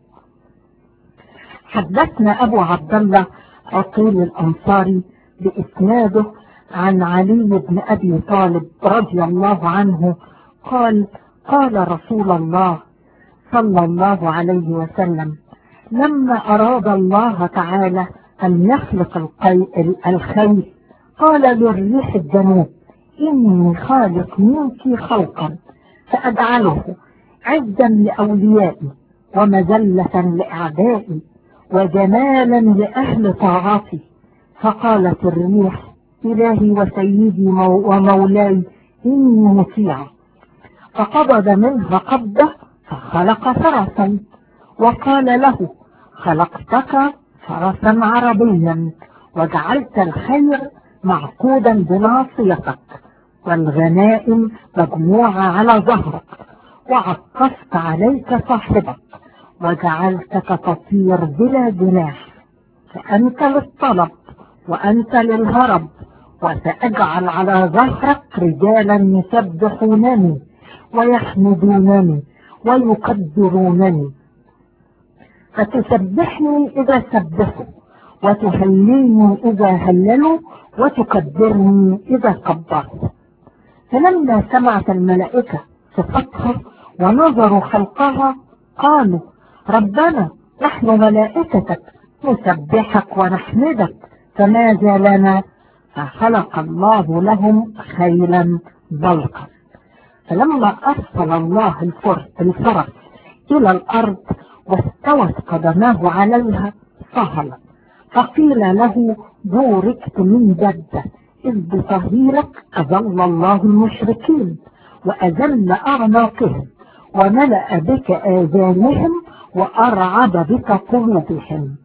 حدثنا أبو عبد الله عقيل الأنصاري بإسناده عن علي بن أبي طالب رضي الله عنه قال قال رسول الله صلى الله عليه وسلم لما أراد الله تعالى أن يخلق الخيل قال للريح الجنوب إني خالق منك خلقا فأجعله عزا لأوليائي ومذلة لأعدائي وجمالا لأهل طاعتي. فقالت الريح إلهي وسيدي ومولاي إني مطيعة، فقبض منها قبضة فخلق فرسا وقال له خلقتك فرسا عربيا وجعلت الخير معقودا بناصيتك والغنائم مجموعة على ظهرك وعطفت عليك صاحبك وجعلتك تطير بلا جناح، فأنت للطلب وأنت للهرب، وسأجعل على ظهرك رجالا يسبحونني ويحمدونني ويقدرونني، فتسبحني إذا سبحوا وتهللني إذا هللوا وتكبرني إذا كبروا. فلما سمعت الملائكة صفتها ونظروا خلقها قالوا ربنا نحن ملائكتك نسبحك ونحمدك فماذا لنا؟ فخلق الله لهم خيلا ضلقا. فلما أرسل الله الفرس إلى الأرض واستوت قدماه عليها صهل، فقيل له بوركت من جدة إذ بصهيلك أذل الله المشركين وأذل أعناقهم وملأ بك آذانهم وأرعب بك قلوبهم.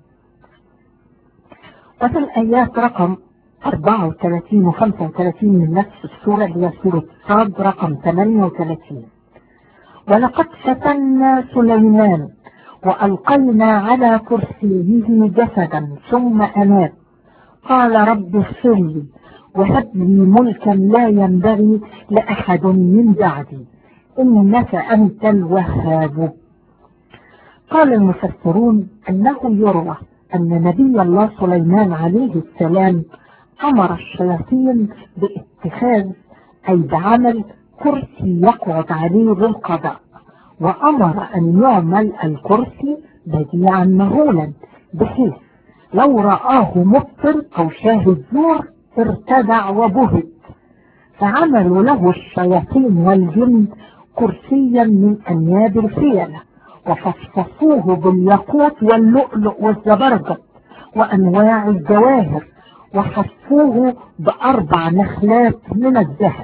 وفي الآيات رقم 34 و 35 من نفس السورة هي سورة صاد رقم 38 ولقد فتنا سليمان وألقينا على كرسيه جسدا ثم أناب قال رب اغفر لي وهب لي ملكا لا ينبغي لأحد من بعدي إنك أنت الوهاب. قال المفسرون أنه يروى أن نبي الله سليمان عليه السلام أمر الشياطين باتخاذ أي بعمل كرسي يقعد عليه للقضاء، وأمر أن يعمل الكرسي بديعا مهولا بحيث لو رآه مبطل أو شاهد زور ارتدع وبهت، فعملوا له الشياطين والجن كرسيا من أنياب الفيلة وفصفصوه بالياقوت واللؤلؤ والزبرجد وأنواع الجواهر وحفوه ب4 نخلات من الذهب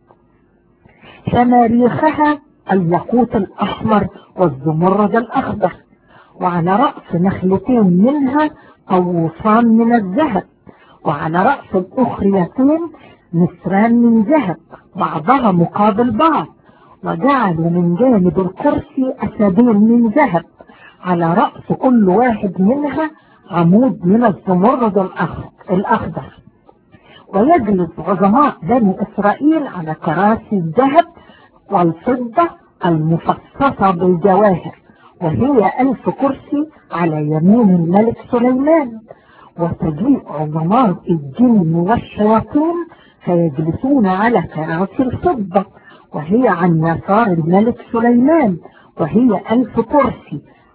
شماريخها الياقوت الأحمر والزمرد الأخضر، وعلى رأس نخلتين منها قوصان من الذهب، وعلى رأس الأخريتين نسران من ذهب بعضها مقابل بعض، وجعلوا من جانب الكرسي أسدين من ذهب على رأس كل واحد منها عمود من الزمرد الأخضر. ويجلس عظماء بني إسرائيل على كراسي الذهب والفضة المفصصة بالجواهر، وهي 1000 كرسي على يمين الملك سليمان. وتجيء عظماء الجن والشياطين فيجلسون على كراسي الفضة وهي عن يسار الملك سليمان، وهي 1000 كرسي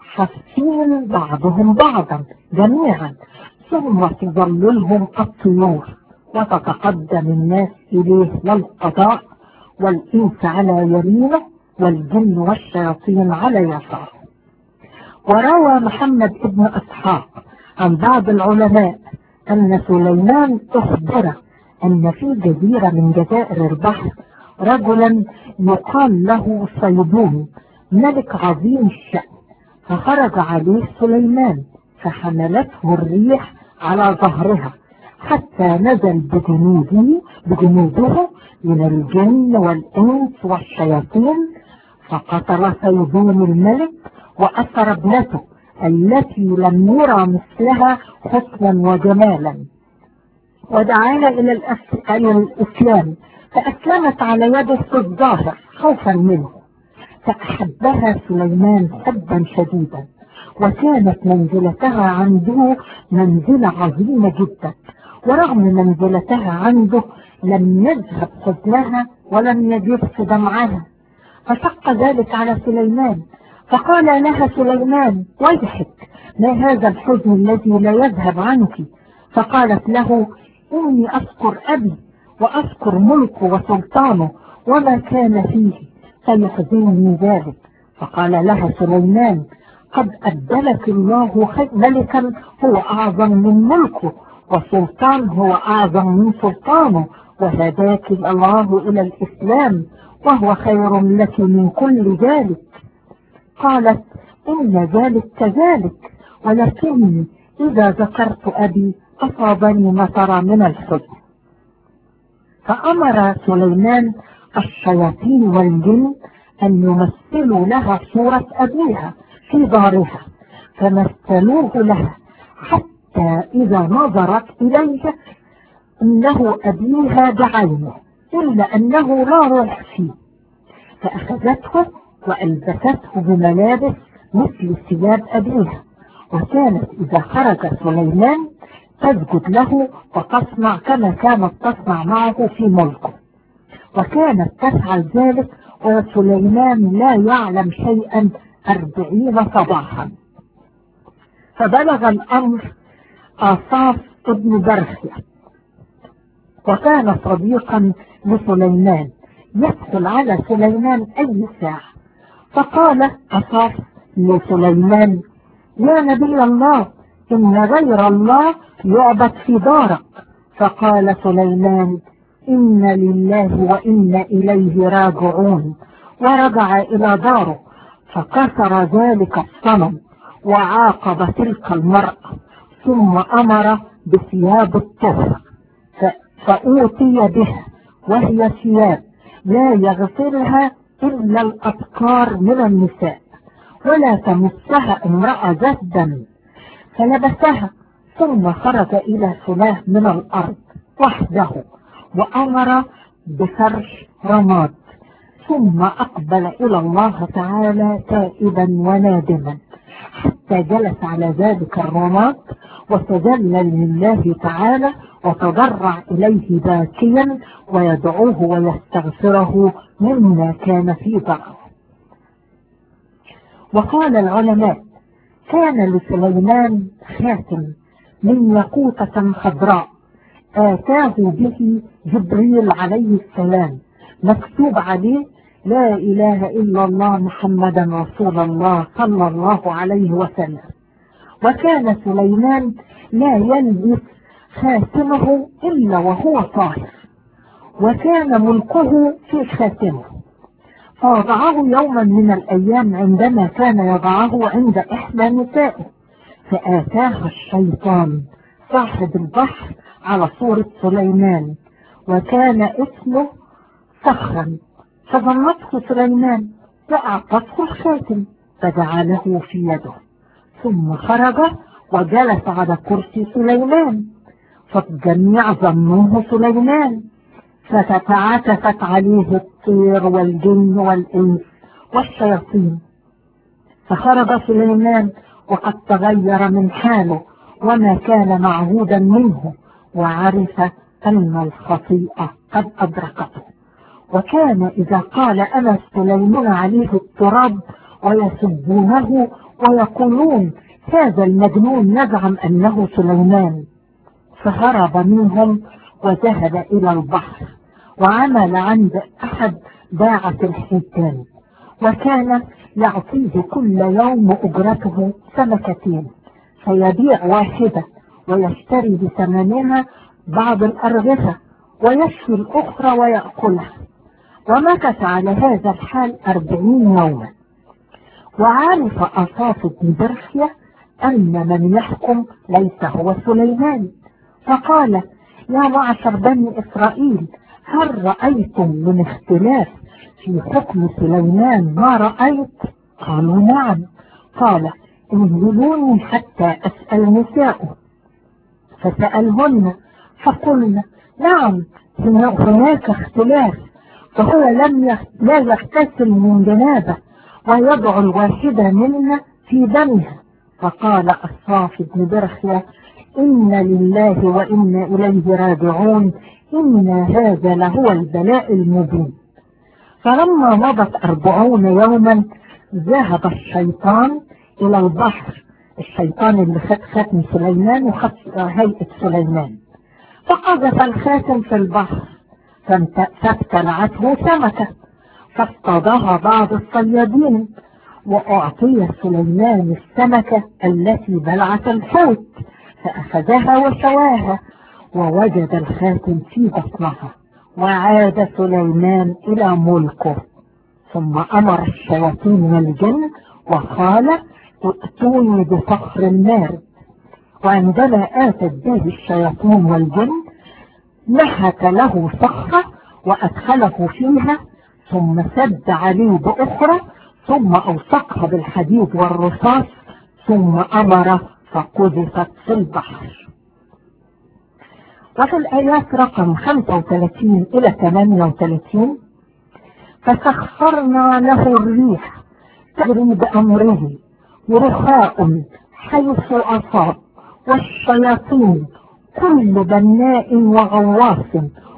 حافين بعضهم بعضا جميعا، ثم تظللهم الطيور وتتقدم الناس إليه للقضاء، والإنس على يمينه والجن والشياطين على يساره. وروى محمد بن إسحاق عن بعض العلماء أن سليمان أخبر أن في جزيرة من جزائر البحر رجلا يقال له صيدون ملك عظيم الشأن، فخرج عليه سليمان فحملته الريح على ظهرها حتى نزل بجنوده من الجن والإنس والشياطين، فقتل صيدون الملك وأسر ابنته التي لم يرى مثلها حسنا وجمالا، ودعاها إلى الإسلام، فأسلمت على يده في الظاهر خوفا منه، فأحبها سليمان حبا شديدا، وكانت منزلتها عنده منزلة عظيمة جدا، ورغم منزلتها عنده لم يذهب حزنها ولم يجف دمعها، فشق ذلك على سليمان، فقال لها سليمان: ويحك، ما هذا الحزن الذي لا يذهب عنك؟ فقالت له: إني أذكر أبي وأذكر ملكه وسلطانه وما كان فيه فيحزنني ذلك. فقال لها سليمان: قد أبدلك الله ملكا هو أعظم من ملكه، وسلطان هو أعظم من سلطانه، وهداك الله إلى الإسلام وهو خير لك من كل ذلك. قالت: إن ذلك كذلك، ولكني إذا ذكرت أبي أصابني مطر من الحزن. فأمر سليمان الشياطين والجن أن يمثلوا لها صورة أبيها في دارها، فمثلوه لها حتى إذا نظرت إليه إنه أبيها بعينه، إلا أنه لا روح فيه، فأخذته وألبسته بملابس مثل ثياب أبيها، وكانت إذا خرج سليمان تسجد له وتصنع كما كانت تصنع معه في ملكه، وكانت تفعل ذلك وسليمان لا يعلم شيئا 40 صباحا. فبلغ الأمر آصاف ابن برخية، وكان صديقا لسليمان يدخل على سليمان أي ساعة، فقال آصاف لسليمان: يا نبي الله، إن غير الله يعبد في دارك. فقال سليمان: إن لله وإنا إليه راجعون، ورجع إلى داره، فكسر ذلك الصنم وعاقب تلك المرأة، ثم أمر بثياب الطهر فأوتي بها، وهي ثياب لا يغسلها إلا الأبكار من النساء، ولا تمسها امرأة ذات دم، فلبسها، ثم خرج إلى سلاه من الأرض وحده، وأمر بفرش رماد، ثم أقبل إلى الله تعالى تائبا ونادما، حتى جلس على ذلك الرماد وتذلل لله تعالى وتضرع إليه باكيا ويدعوه ويستغفره مما كان في ضعفه. وقال العلماء: كان لسليمان خاتم من ياقوتة خضراء آتاه به جبريل عليه السلام، مكتوب عليه: لا إله إلا الله محمدا رسول الله صلى الله عليه وسلم. وكان سليمان لا يلبس خاتمه إلا وهو طاهر، وكان ملكه في خاتمه، فوضعه يوما من الأيام عندما كان يضعه عند إحدى نسائه، فآتاها الشيطان صاحب البحر على صورة سليمان، وكان اسمه صخرا، فظنته سليمان فأعطته الخاتم فجعله في يده، ثم خرج وجلس على كرسي سليمان، فالجميع ظنوه سليمان، فتعاكفت عليه الطير والجن والإنس والشياطين. فخرج سليمان وقد تغير من حاله وما كان معهودا منه، وعرف أن الخطيئة قد أدركته. وكان إذا قال أنا سليمان عليه التراب ويسبونه ويقولون هذا المجنون يزعم أنه سليمان. فهرب منهم وذهب إلى البحر وعمل عند أحد باعة الحيتان، وكان يعطيه كل يوم أجرته سمكتين، فيبيع واحدة ويشتري بثمنها بعض الأرغفة ويشفي الأخرى ويأكلها. ومكث على هذا الحال 40 يوما. وعرف أصاف بن برخية أن من يحكم ليس هو سليمان، فقال: يا معشر بني إسرائيل، هل رأيتم من اختلاف في حكم سليمان ما رأيت؟ قالوا: نعم. قال: انزلوني حتى أسأل نساءه. فسألهن فقلن: نعم، هناك اختلاف، فهو لا يغتسل من جنابه ويضع الواحدة منا في دمها. فقال أصاف بن برخية: إنا لله وإنا إليه راجعون، إن هذا لهو البلاء المبين. فلما مضت 40 يوما ذهب الشيطان إلى البحر، الشيطان اللي خد خاتم سليمان وخد هيئة سليمان، فقذف الخاتم في البحر فابتلعته سمكة، فاصطادها بعض الصيادين، وأعطي سليمان السمكة التي بلعت الحوت، فأخذها وشواها ووجد الخاتم في بطنها، وعاد سليمان إلى ملكه. ثم أمر الشياطين والجن وقال: ائتوني بصخر مارد. وعندما آتت به الشياطين والجن نحت له صخرة وأدخله فيها، ثم سد عليه بأخرى، ثم أوثقها بالحديد والرصاص، ثم أمر فقذفت في البحر. وفي الآيات رقم 35 إلى 38: فسخرنا له الريح تجري بأمره ورخاء حيث أصاب، والشياطين كل بناء وغواص،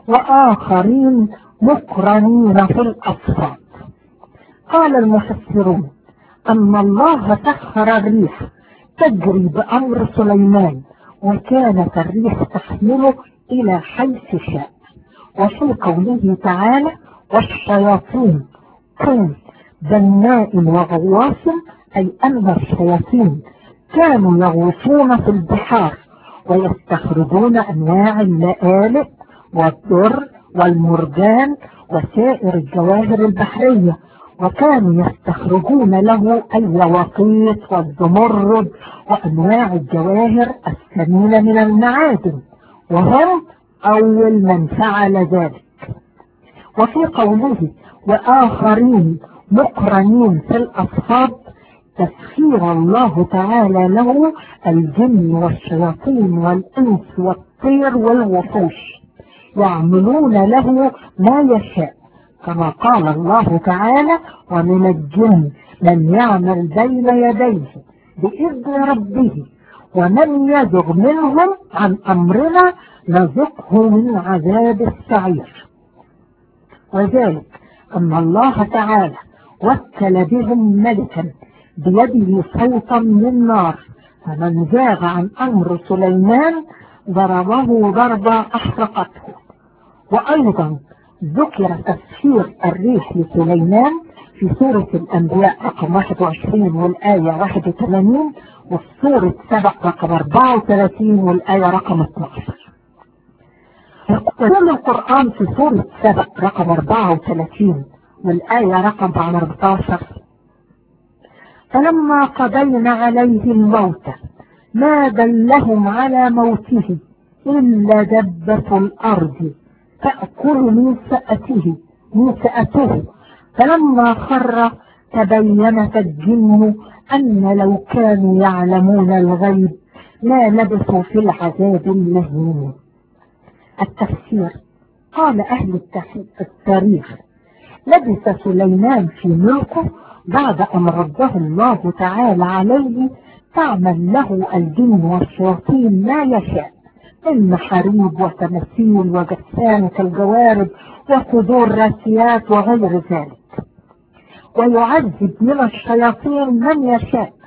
وآخرين مقرنين في الأصفاد. قال المفسرون أن الله سخر الريح تجري بأمر سليمان، وكانت الريح تحمله إلى حيث شاء. وفي قوله تعالى: والشياطين كل بناء وغواص، أي أن الشياطين كانوا يغوصون في البحار ويستخرجون أنواع اللآلئ والدر والمرجان وسائر الجواهر البحرية، وكانوا يستخرجون له اليواقيت والزمرد وأنواع الجواهر الثمينة من المعادن، وهم أول من فعل ذلك. وفي قوله: وآخرين مقرنين في الأصفاد، تسخير الله تعالى له الجن والشياطين والإنس والطير والوحوش، يعملون له ما يشاء، كما قال الله تعالى: ومن الجن من يعمل بين يديه بإذن ربه، ومن يزغ منهم عن أمرنا نذقه من عذاب السعير. وذلك أن الله تعالى وكل بهم ملكا بيده صوتا من نار، فمن زاغ عن أمر سليمان ضربه ضربة أحرقته. وأيضا ذكر تسخير الريح لسليمان في سورة الأنبياء رقم 21 والآية 81، وفي سورة سبأ رقم 34 والآية رقم 12. يقول القرآن في سورة سبأ رقم 34 والآية رقم 14: فلما قضينا عليه الموت ما دلهم على موته إلا دبة الأرض تأكل من سأته، فلما خر تبينت الجن أن لو كانوا يعلمون الغيب ما لبثوا في العذاب المهين. التفسير: قال أهل التاريخ: لبث سليمان في ملكه بعد أن رده الله تعالى عليه، تعمل له الجن والشياطين ما يشاء من محاريب وتماثيل وجسام كالجوارب وقدور راسيات وغير ذلك، ويعذب من الشياطين من يشاء،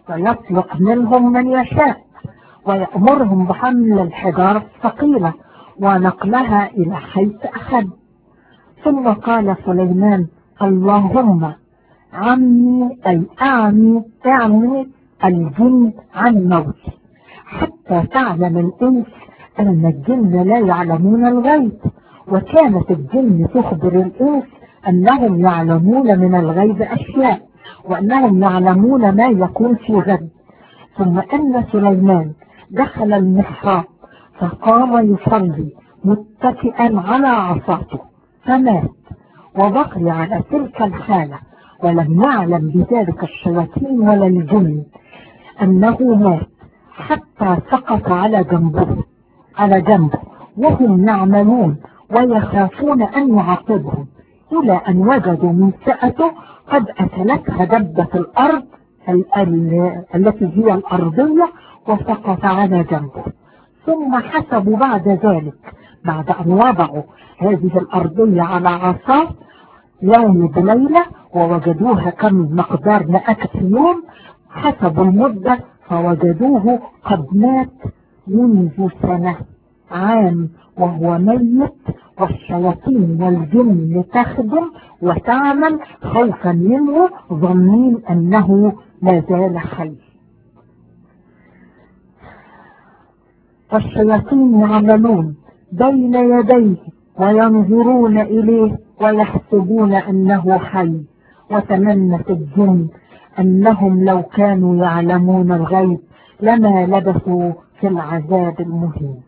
ويطلق منهم من يشاء، ويأمرهم بحمل الحجارة الثقيلة ونقلها إلى حيث أخذ. ثم قال سليمان: اللهم عمي أي أعني الجن عن موتي، حتى تعلم الإنس أن الجن لا يعلمون الغيب، وكانت الجن تخبر الإنس أنهم يعلمون من الغيب أشياء، وأنهم يعلمون ما يكون في غد. ثم أن سليمان دخل المحراب فقام يصلي متكئا على عصاته فمات، وبقي على تلك الحالة، ولم يعلم بذلك الشياطين ولا الجن أنه مات، حتى سقط على جنبه وهم يعملون ويخافون أن يعاقبهم، إلى أن وجدوا من سأته قد أكلتها دبة الأرض التي هي الأرضية، وسقط على جنبه. ثم حسبوا بعد ذلك، بعد أن وضعوا هذه الأرضية على عصا يوم بليلة ووجدوها كم مقدار 100 يوم، حسبوا المدة فوجدوه قد مات منذ سنة، عام وهو ميت، والشياطين والجن تخدم وتعمل خوفا منه، ظنين أنه لا زال حي. والشياطين يعملون بين يديه وينظرون إليه ويحسبون أنه حي، وتمنت الجن أنهم لو كانوا يعلمون الغيب لما لبثوا في العذاب المهين.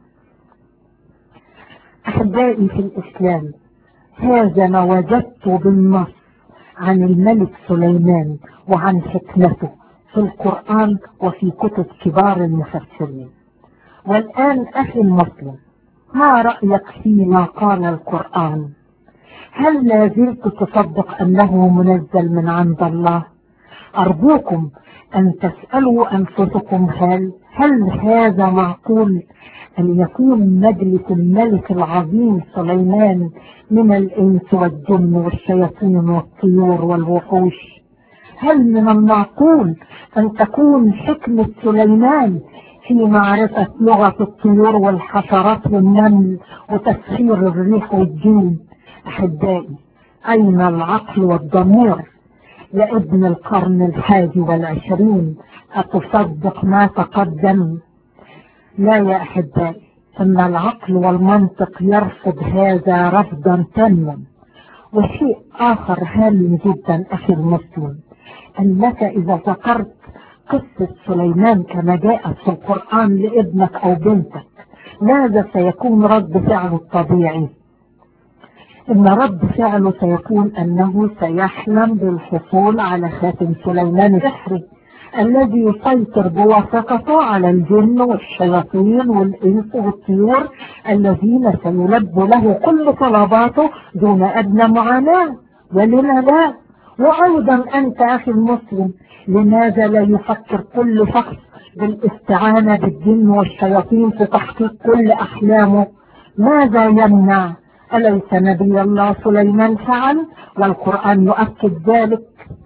أحبائي في الإسلام، هذا ما وجدت بالنص عن الملك سليمان وعن حكمته في القرآن وفي كتب كبار المفسرين. والآن أخي المسلم، ما رأيك فيما قال القرآن؟ هل لا زلت تصدق أنه منزل من عند الله؟ أرجوكم أن تسألوا أنفسكم هل هذا معقول أن يكون مجلس الملك العظيم سليمان من الإنس والجن والشياطين والطيور والوحوش؟ هل من المعقول أن تكون حكمة سليمان في معرفة لغة الطيور والحشرات والنمل وتسخير الريح والجن؟ أحبائي، أين العقل والضمير يا ابن القرن 21؟ أتصدق ما تقدم؟ لا يا أحبائي، إن العقل والمنطق يرفض هذا رفضا تاما. وشيء آخر هام جدا أخي المسلم، أنك إذا ذكرت قصة سليمان كما جاءت في القرآن لابنك أو بنتك، ماذا سيكون رد فعله الطبيعي؟ إن رد فعله سيكون أنه سيحلم بالحصول على خاتم سليمان السحري الذي يسيطر بواسطته على الجن والشياطين والإنس والطيور الذين سيلبوا له كل طلباته دون أدنى معاناة. ولما لا؟ وأيضا أنت أخي المسلم، لماذا لا يفكر كل شخص بالاستعانة بالجن والشياطين في تحقيق كل أحلامه؟ ماذا يمنع؟ أليس نبي الله سليمان فعل؟ والقرآن يؤكد ذلك.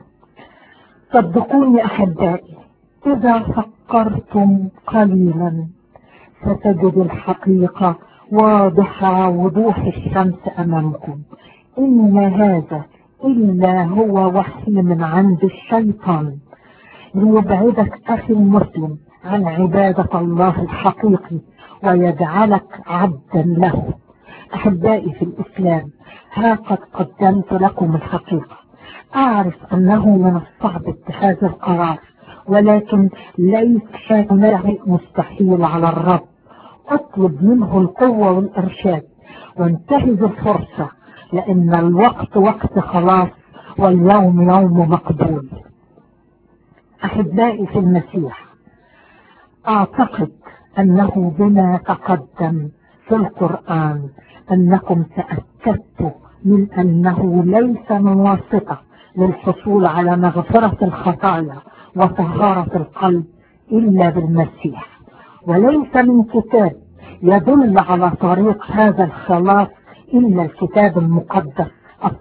صدقوني أحبائي، إذا فكرتم قليلا ستجد الحقيقة واضحة وضوح الشمس أمامكم. إن هذا إلا هو وحي من عند الشيطان ليبعدك أخي المسلم عن عبادة الله الحقيقي ويجعلك عبدا له. أحبائي في الإسلام، ها قد قدمت لكم الحقيقة. أعرف أنه من الصعب اتخاذ القرار، ولكن ليس شيء مستحيل على الرب. اطلب منه القوة والإرشاد وانتهز الفرصة، لأن الوقت وقت خلاص واليوم يوم مقبول. أحبائي في المسيح، أعتقد أنه بما تقدم في القرآن أنكم تأكدتوا من أنه ليس من واسطة للحصول على مغفرة الخطايا وطهارة القلب إلا بالمسيح، وليس من كتاب يدل على طريق هذا الخلاص إلا الكتاب المقدس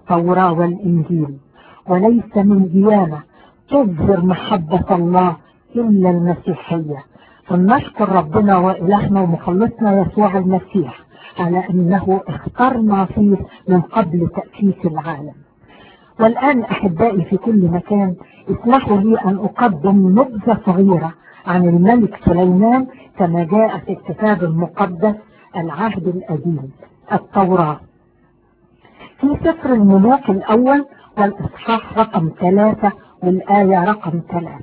التوراة والإنجيل، وليس من ديانة تظهر محبة الله إلا المسيحية. فنشكر ربنا وإلهنا ومخلصنا يسوع المسيح على أنه اختارنا فيه من قبل تأسيس العالم. والآن أحبائي في كل مكان، اسمحوا لي أن أقدم نبذة صغيرة عن الملك سليمان كما جاء في الكتاب المقدس العهد القديم التوراة، في سفر الملوك الأول والإصحاح رقم 3 والآية رقم 3: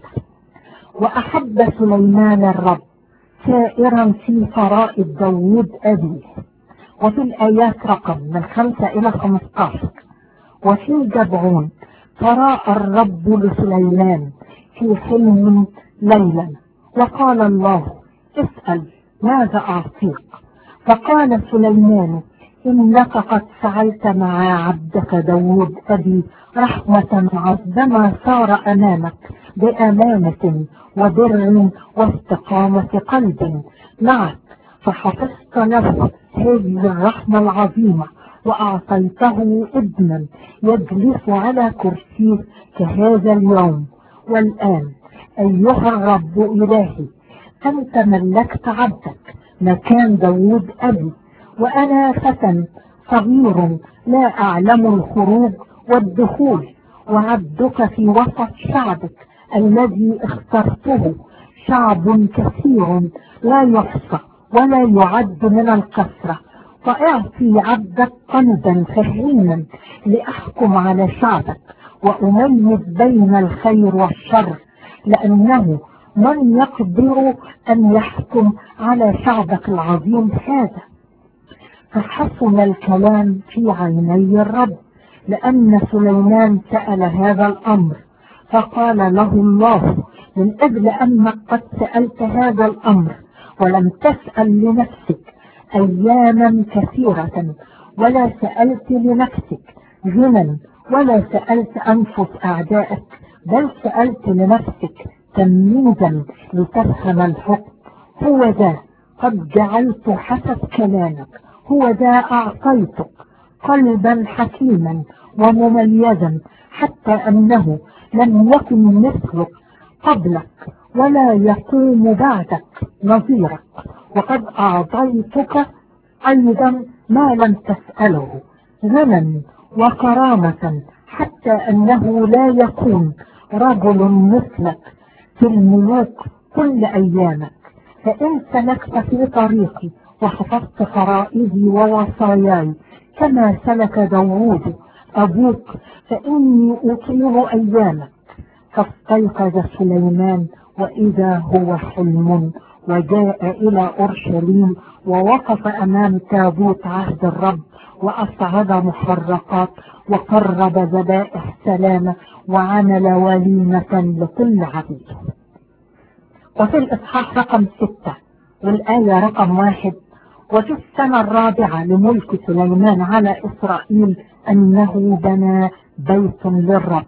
وأحب سليمان الرب سائرا في فرائض داود أبيه. وفي الآيات رقم من 5 إلى 15: وفي جبعون فراء الرب لسليمان في حلم ليلا، وقال الله: اسأل ماذا أعطيك؟ فقال سليمان: إنك قد فعلت مع عبدك داود أبي رحمة عندما صار أمامك بأمانة وبر واستقامة قلب معك، فحفظت له هذه الرحمة العظيمة وأعطيته ابنا يجلس على كرسيه كهذا اليوم. والآن أيها الرب إلهي، أنت ملكت عبدك مكان داود أبي، وأنا فتى صغير لا أعلم الخروج والدخول، وعبدك في وسط شعبك الذي اخترته شعب كثير لا يحصى ولا يعد من الكثرة. فأعطي عبدك قلبا فهيما لأحكم على شعبك وأميز بين الخير والشر، لأنه من يقدر أن يحكم على شعبك العظيم هذا؟ فحسن الكلام في عيني الرب، لأن سليمان سأل هذا الأمر. فقال له الله: من أجل أنك قد سألت هذا الأمر ولم تسأل لنفسك أياما كثيرة، ولا سألت لنفسك غنى، ولا سألت أنفس أعدائك، بل سألت لنفسك تمييزا لتفهم الحكم، هو ذا قد جعلت حسب كلامك، هو ذا أعطيتك قلبا حكيما ومميزا، حتى أنه لم يكن مثلك قبلك ولا يقوم بعدك نظيرك، وقد أعطيتك أيضا ما لم تسأله، غنى وكرامة، حتى أنه لا يكون رجل مثلك في الملوك كل أيامك. فإن سلكت في طريقي وحفظت فرائضي ووصاياي كما سلك داود أبوك، فإني أطيل أيامك. فاستيقظ سليمان وإذا هو حلم، وجاء إلى أورشليم ووقف أمام تابوت عهد الرب، وأصعد محرقات وقرب ذبائح سلامة وعمل وليمة لكل عبيده. وفي الإصحاح رقم 6 والآية رقم 1: وفي السنة الرابعة لملك سليمان على إسرائيل أنه بنى بيت للرب.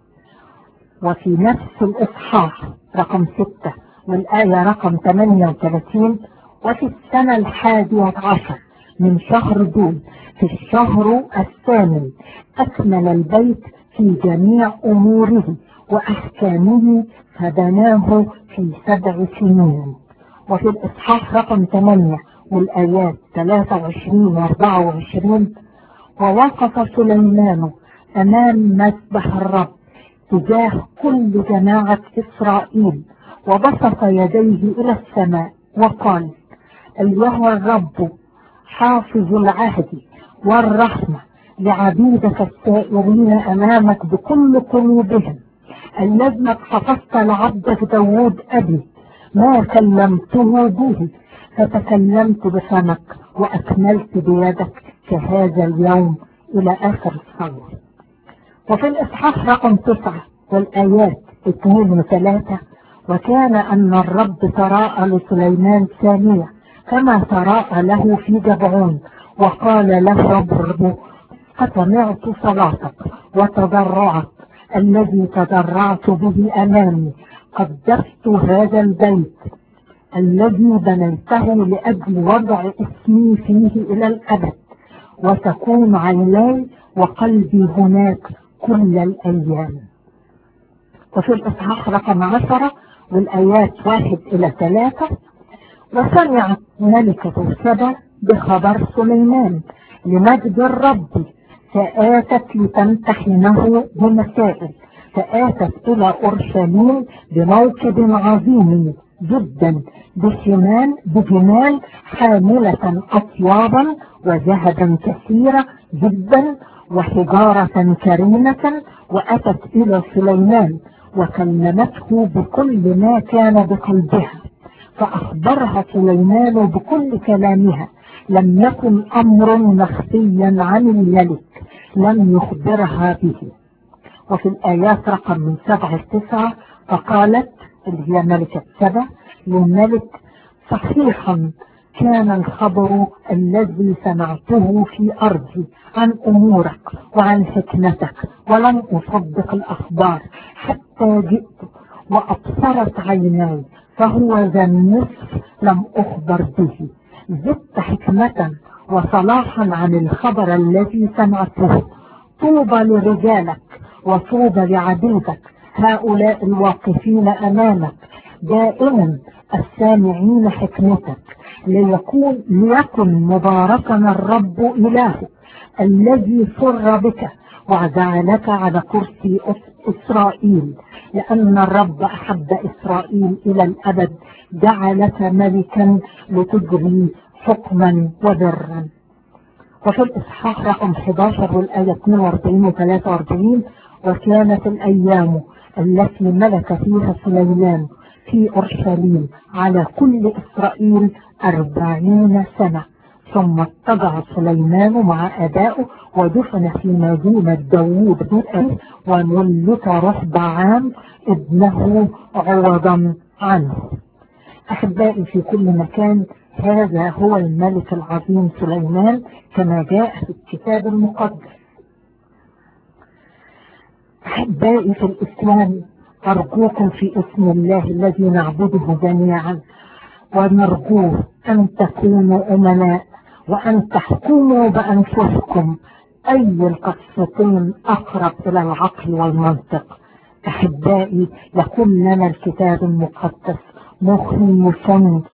وفي نفس الإصحاح رقم 6 والآية رقم 38: وفي السنة 11 من شهر دول في الشهر الثامن أكمل البيت في جميع أموره وأحكامه، فبناه في 7 سنين. وفي الإصحاح رقم 8 والآيات 23 و 24: ووقف سليمان أمام مذبح الرب تجاه كل جماعة إسرائيل، وبسط يديه إلى السماء وقال: أيها الرب حافظ العهد والرحمة لعبيدك السائرين أمامك بكل قلوبهم، الذي حفظت لعبدك داود أبي ما كلمته به، فتكلمت بفمك وأكملت بيدك كهذا اليوم إلى آخر الصور. وفي الإصحاح رقم 9 والآيات 2 و 3: وكان أن الرب تراءى لسليمان ثانية كما تراءى له في جبعون، وقال له الرب: قد سمعت صلاتك وتضرعك الذي تضرعت به أمامي، قدست هذا البيت الذي بنيته لأجل وضع اسمي فيه إلى الأبد، وتكون عيناي وقلبي هناك كل الأيام. وفي الإصحاح رقم 10 والآيات 1-3. وسمعت ملكة سبا بخبر سليمان لمجد الرب، فآتت لتمتحنه بمسائل، فآتت إلى أورشليم بموكب عظيم جدا بجمال حاملة أطيابا وذهبا كثيرة جدا وحجارة كريمة، وأتت إلى سليمان وكلمته بكل ما كان بقلبها، فأخبرها سليمان بكل كلامها، لم يكن أمر مخفيا عن الملك لم يخبرها به. وفي الآيات رقم 7-9 فقالت اللي هي ملكة سبا للملك: صحيحا كان الخبر الذي سمعته في أرضي عن أمورك وعن حكمتك، ولم أصدق الأخبار حتى جئت وأبصرت عيناي، فهو ذا النصف لم أخبر به. زدت حكمة وصلاحا عن الخبر الذي سمعته. طوبى لرجالك وطوبى لعبيدك هؤلاء الواقفين أمامك دائما السامعين حكمتك، ليكن مباركنا الرب إلهك الذي سر بك وجعلك على كرسي إسرائيل، لأن الرب أحب إسرائيل إلى الأبد، جعلك ملكا لتجري حكما وبرا. وفي الإصحاح رقم 11 والآية 42-43: وكانت الأيام التي ملك فيها سليمان في أورشليم على كل إسرائيل 40 سنة، ثم اضطجع سليمان مع آبائه ودفن في مدينة داوود بئر، وملك رهبعام ابنه عوضا عنه. أحبائي في كل مكان، هذا هو الملك العظيم سليمان كما جاء في الكتاب المقدس. أحبائي في الإسلام، أرجوكم في اسم الله الذي نعبده جميعا ونرجوه أن تكونوا أمناء وأن تحكموا بأنفسكم أي القصتين أقرب إلى العقل والمنطق. أحبائي، يكون لنا الكتاب المقدس مخيفا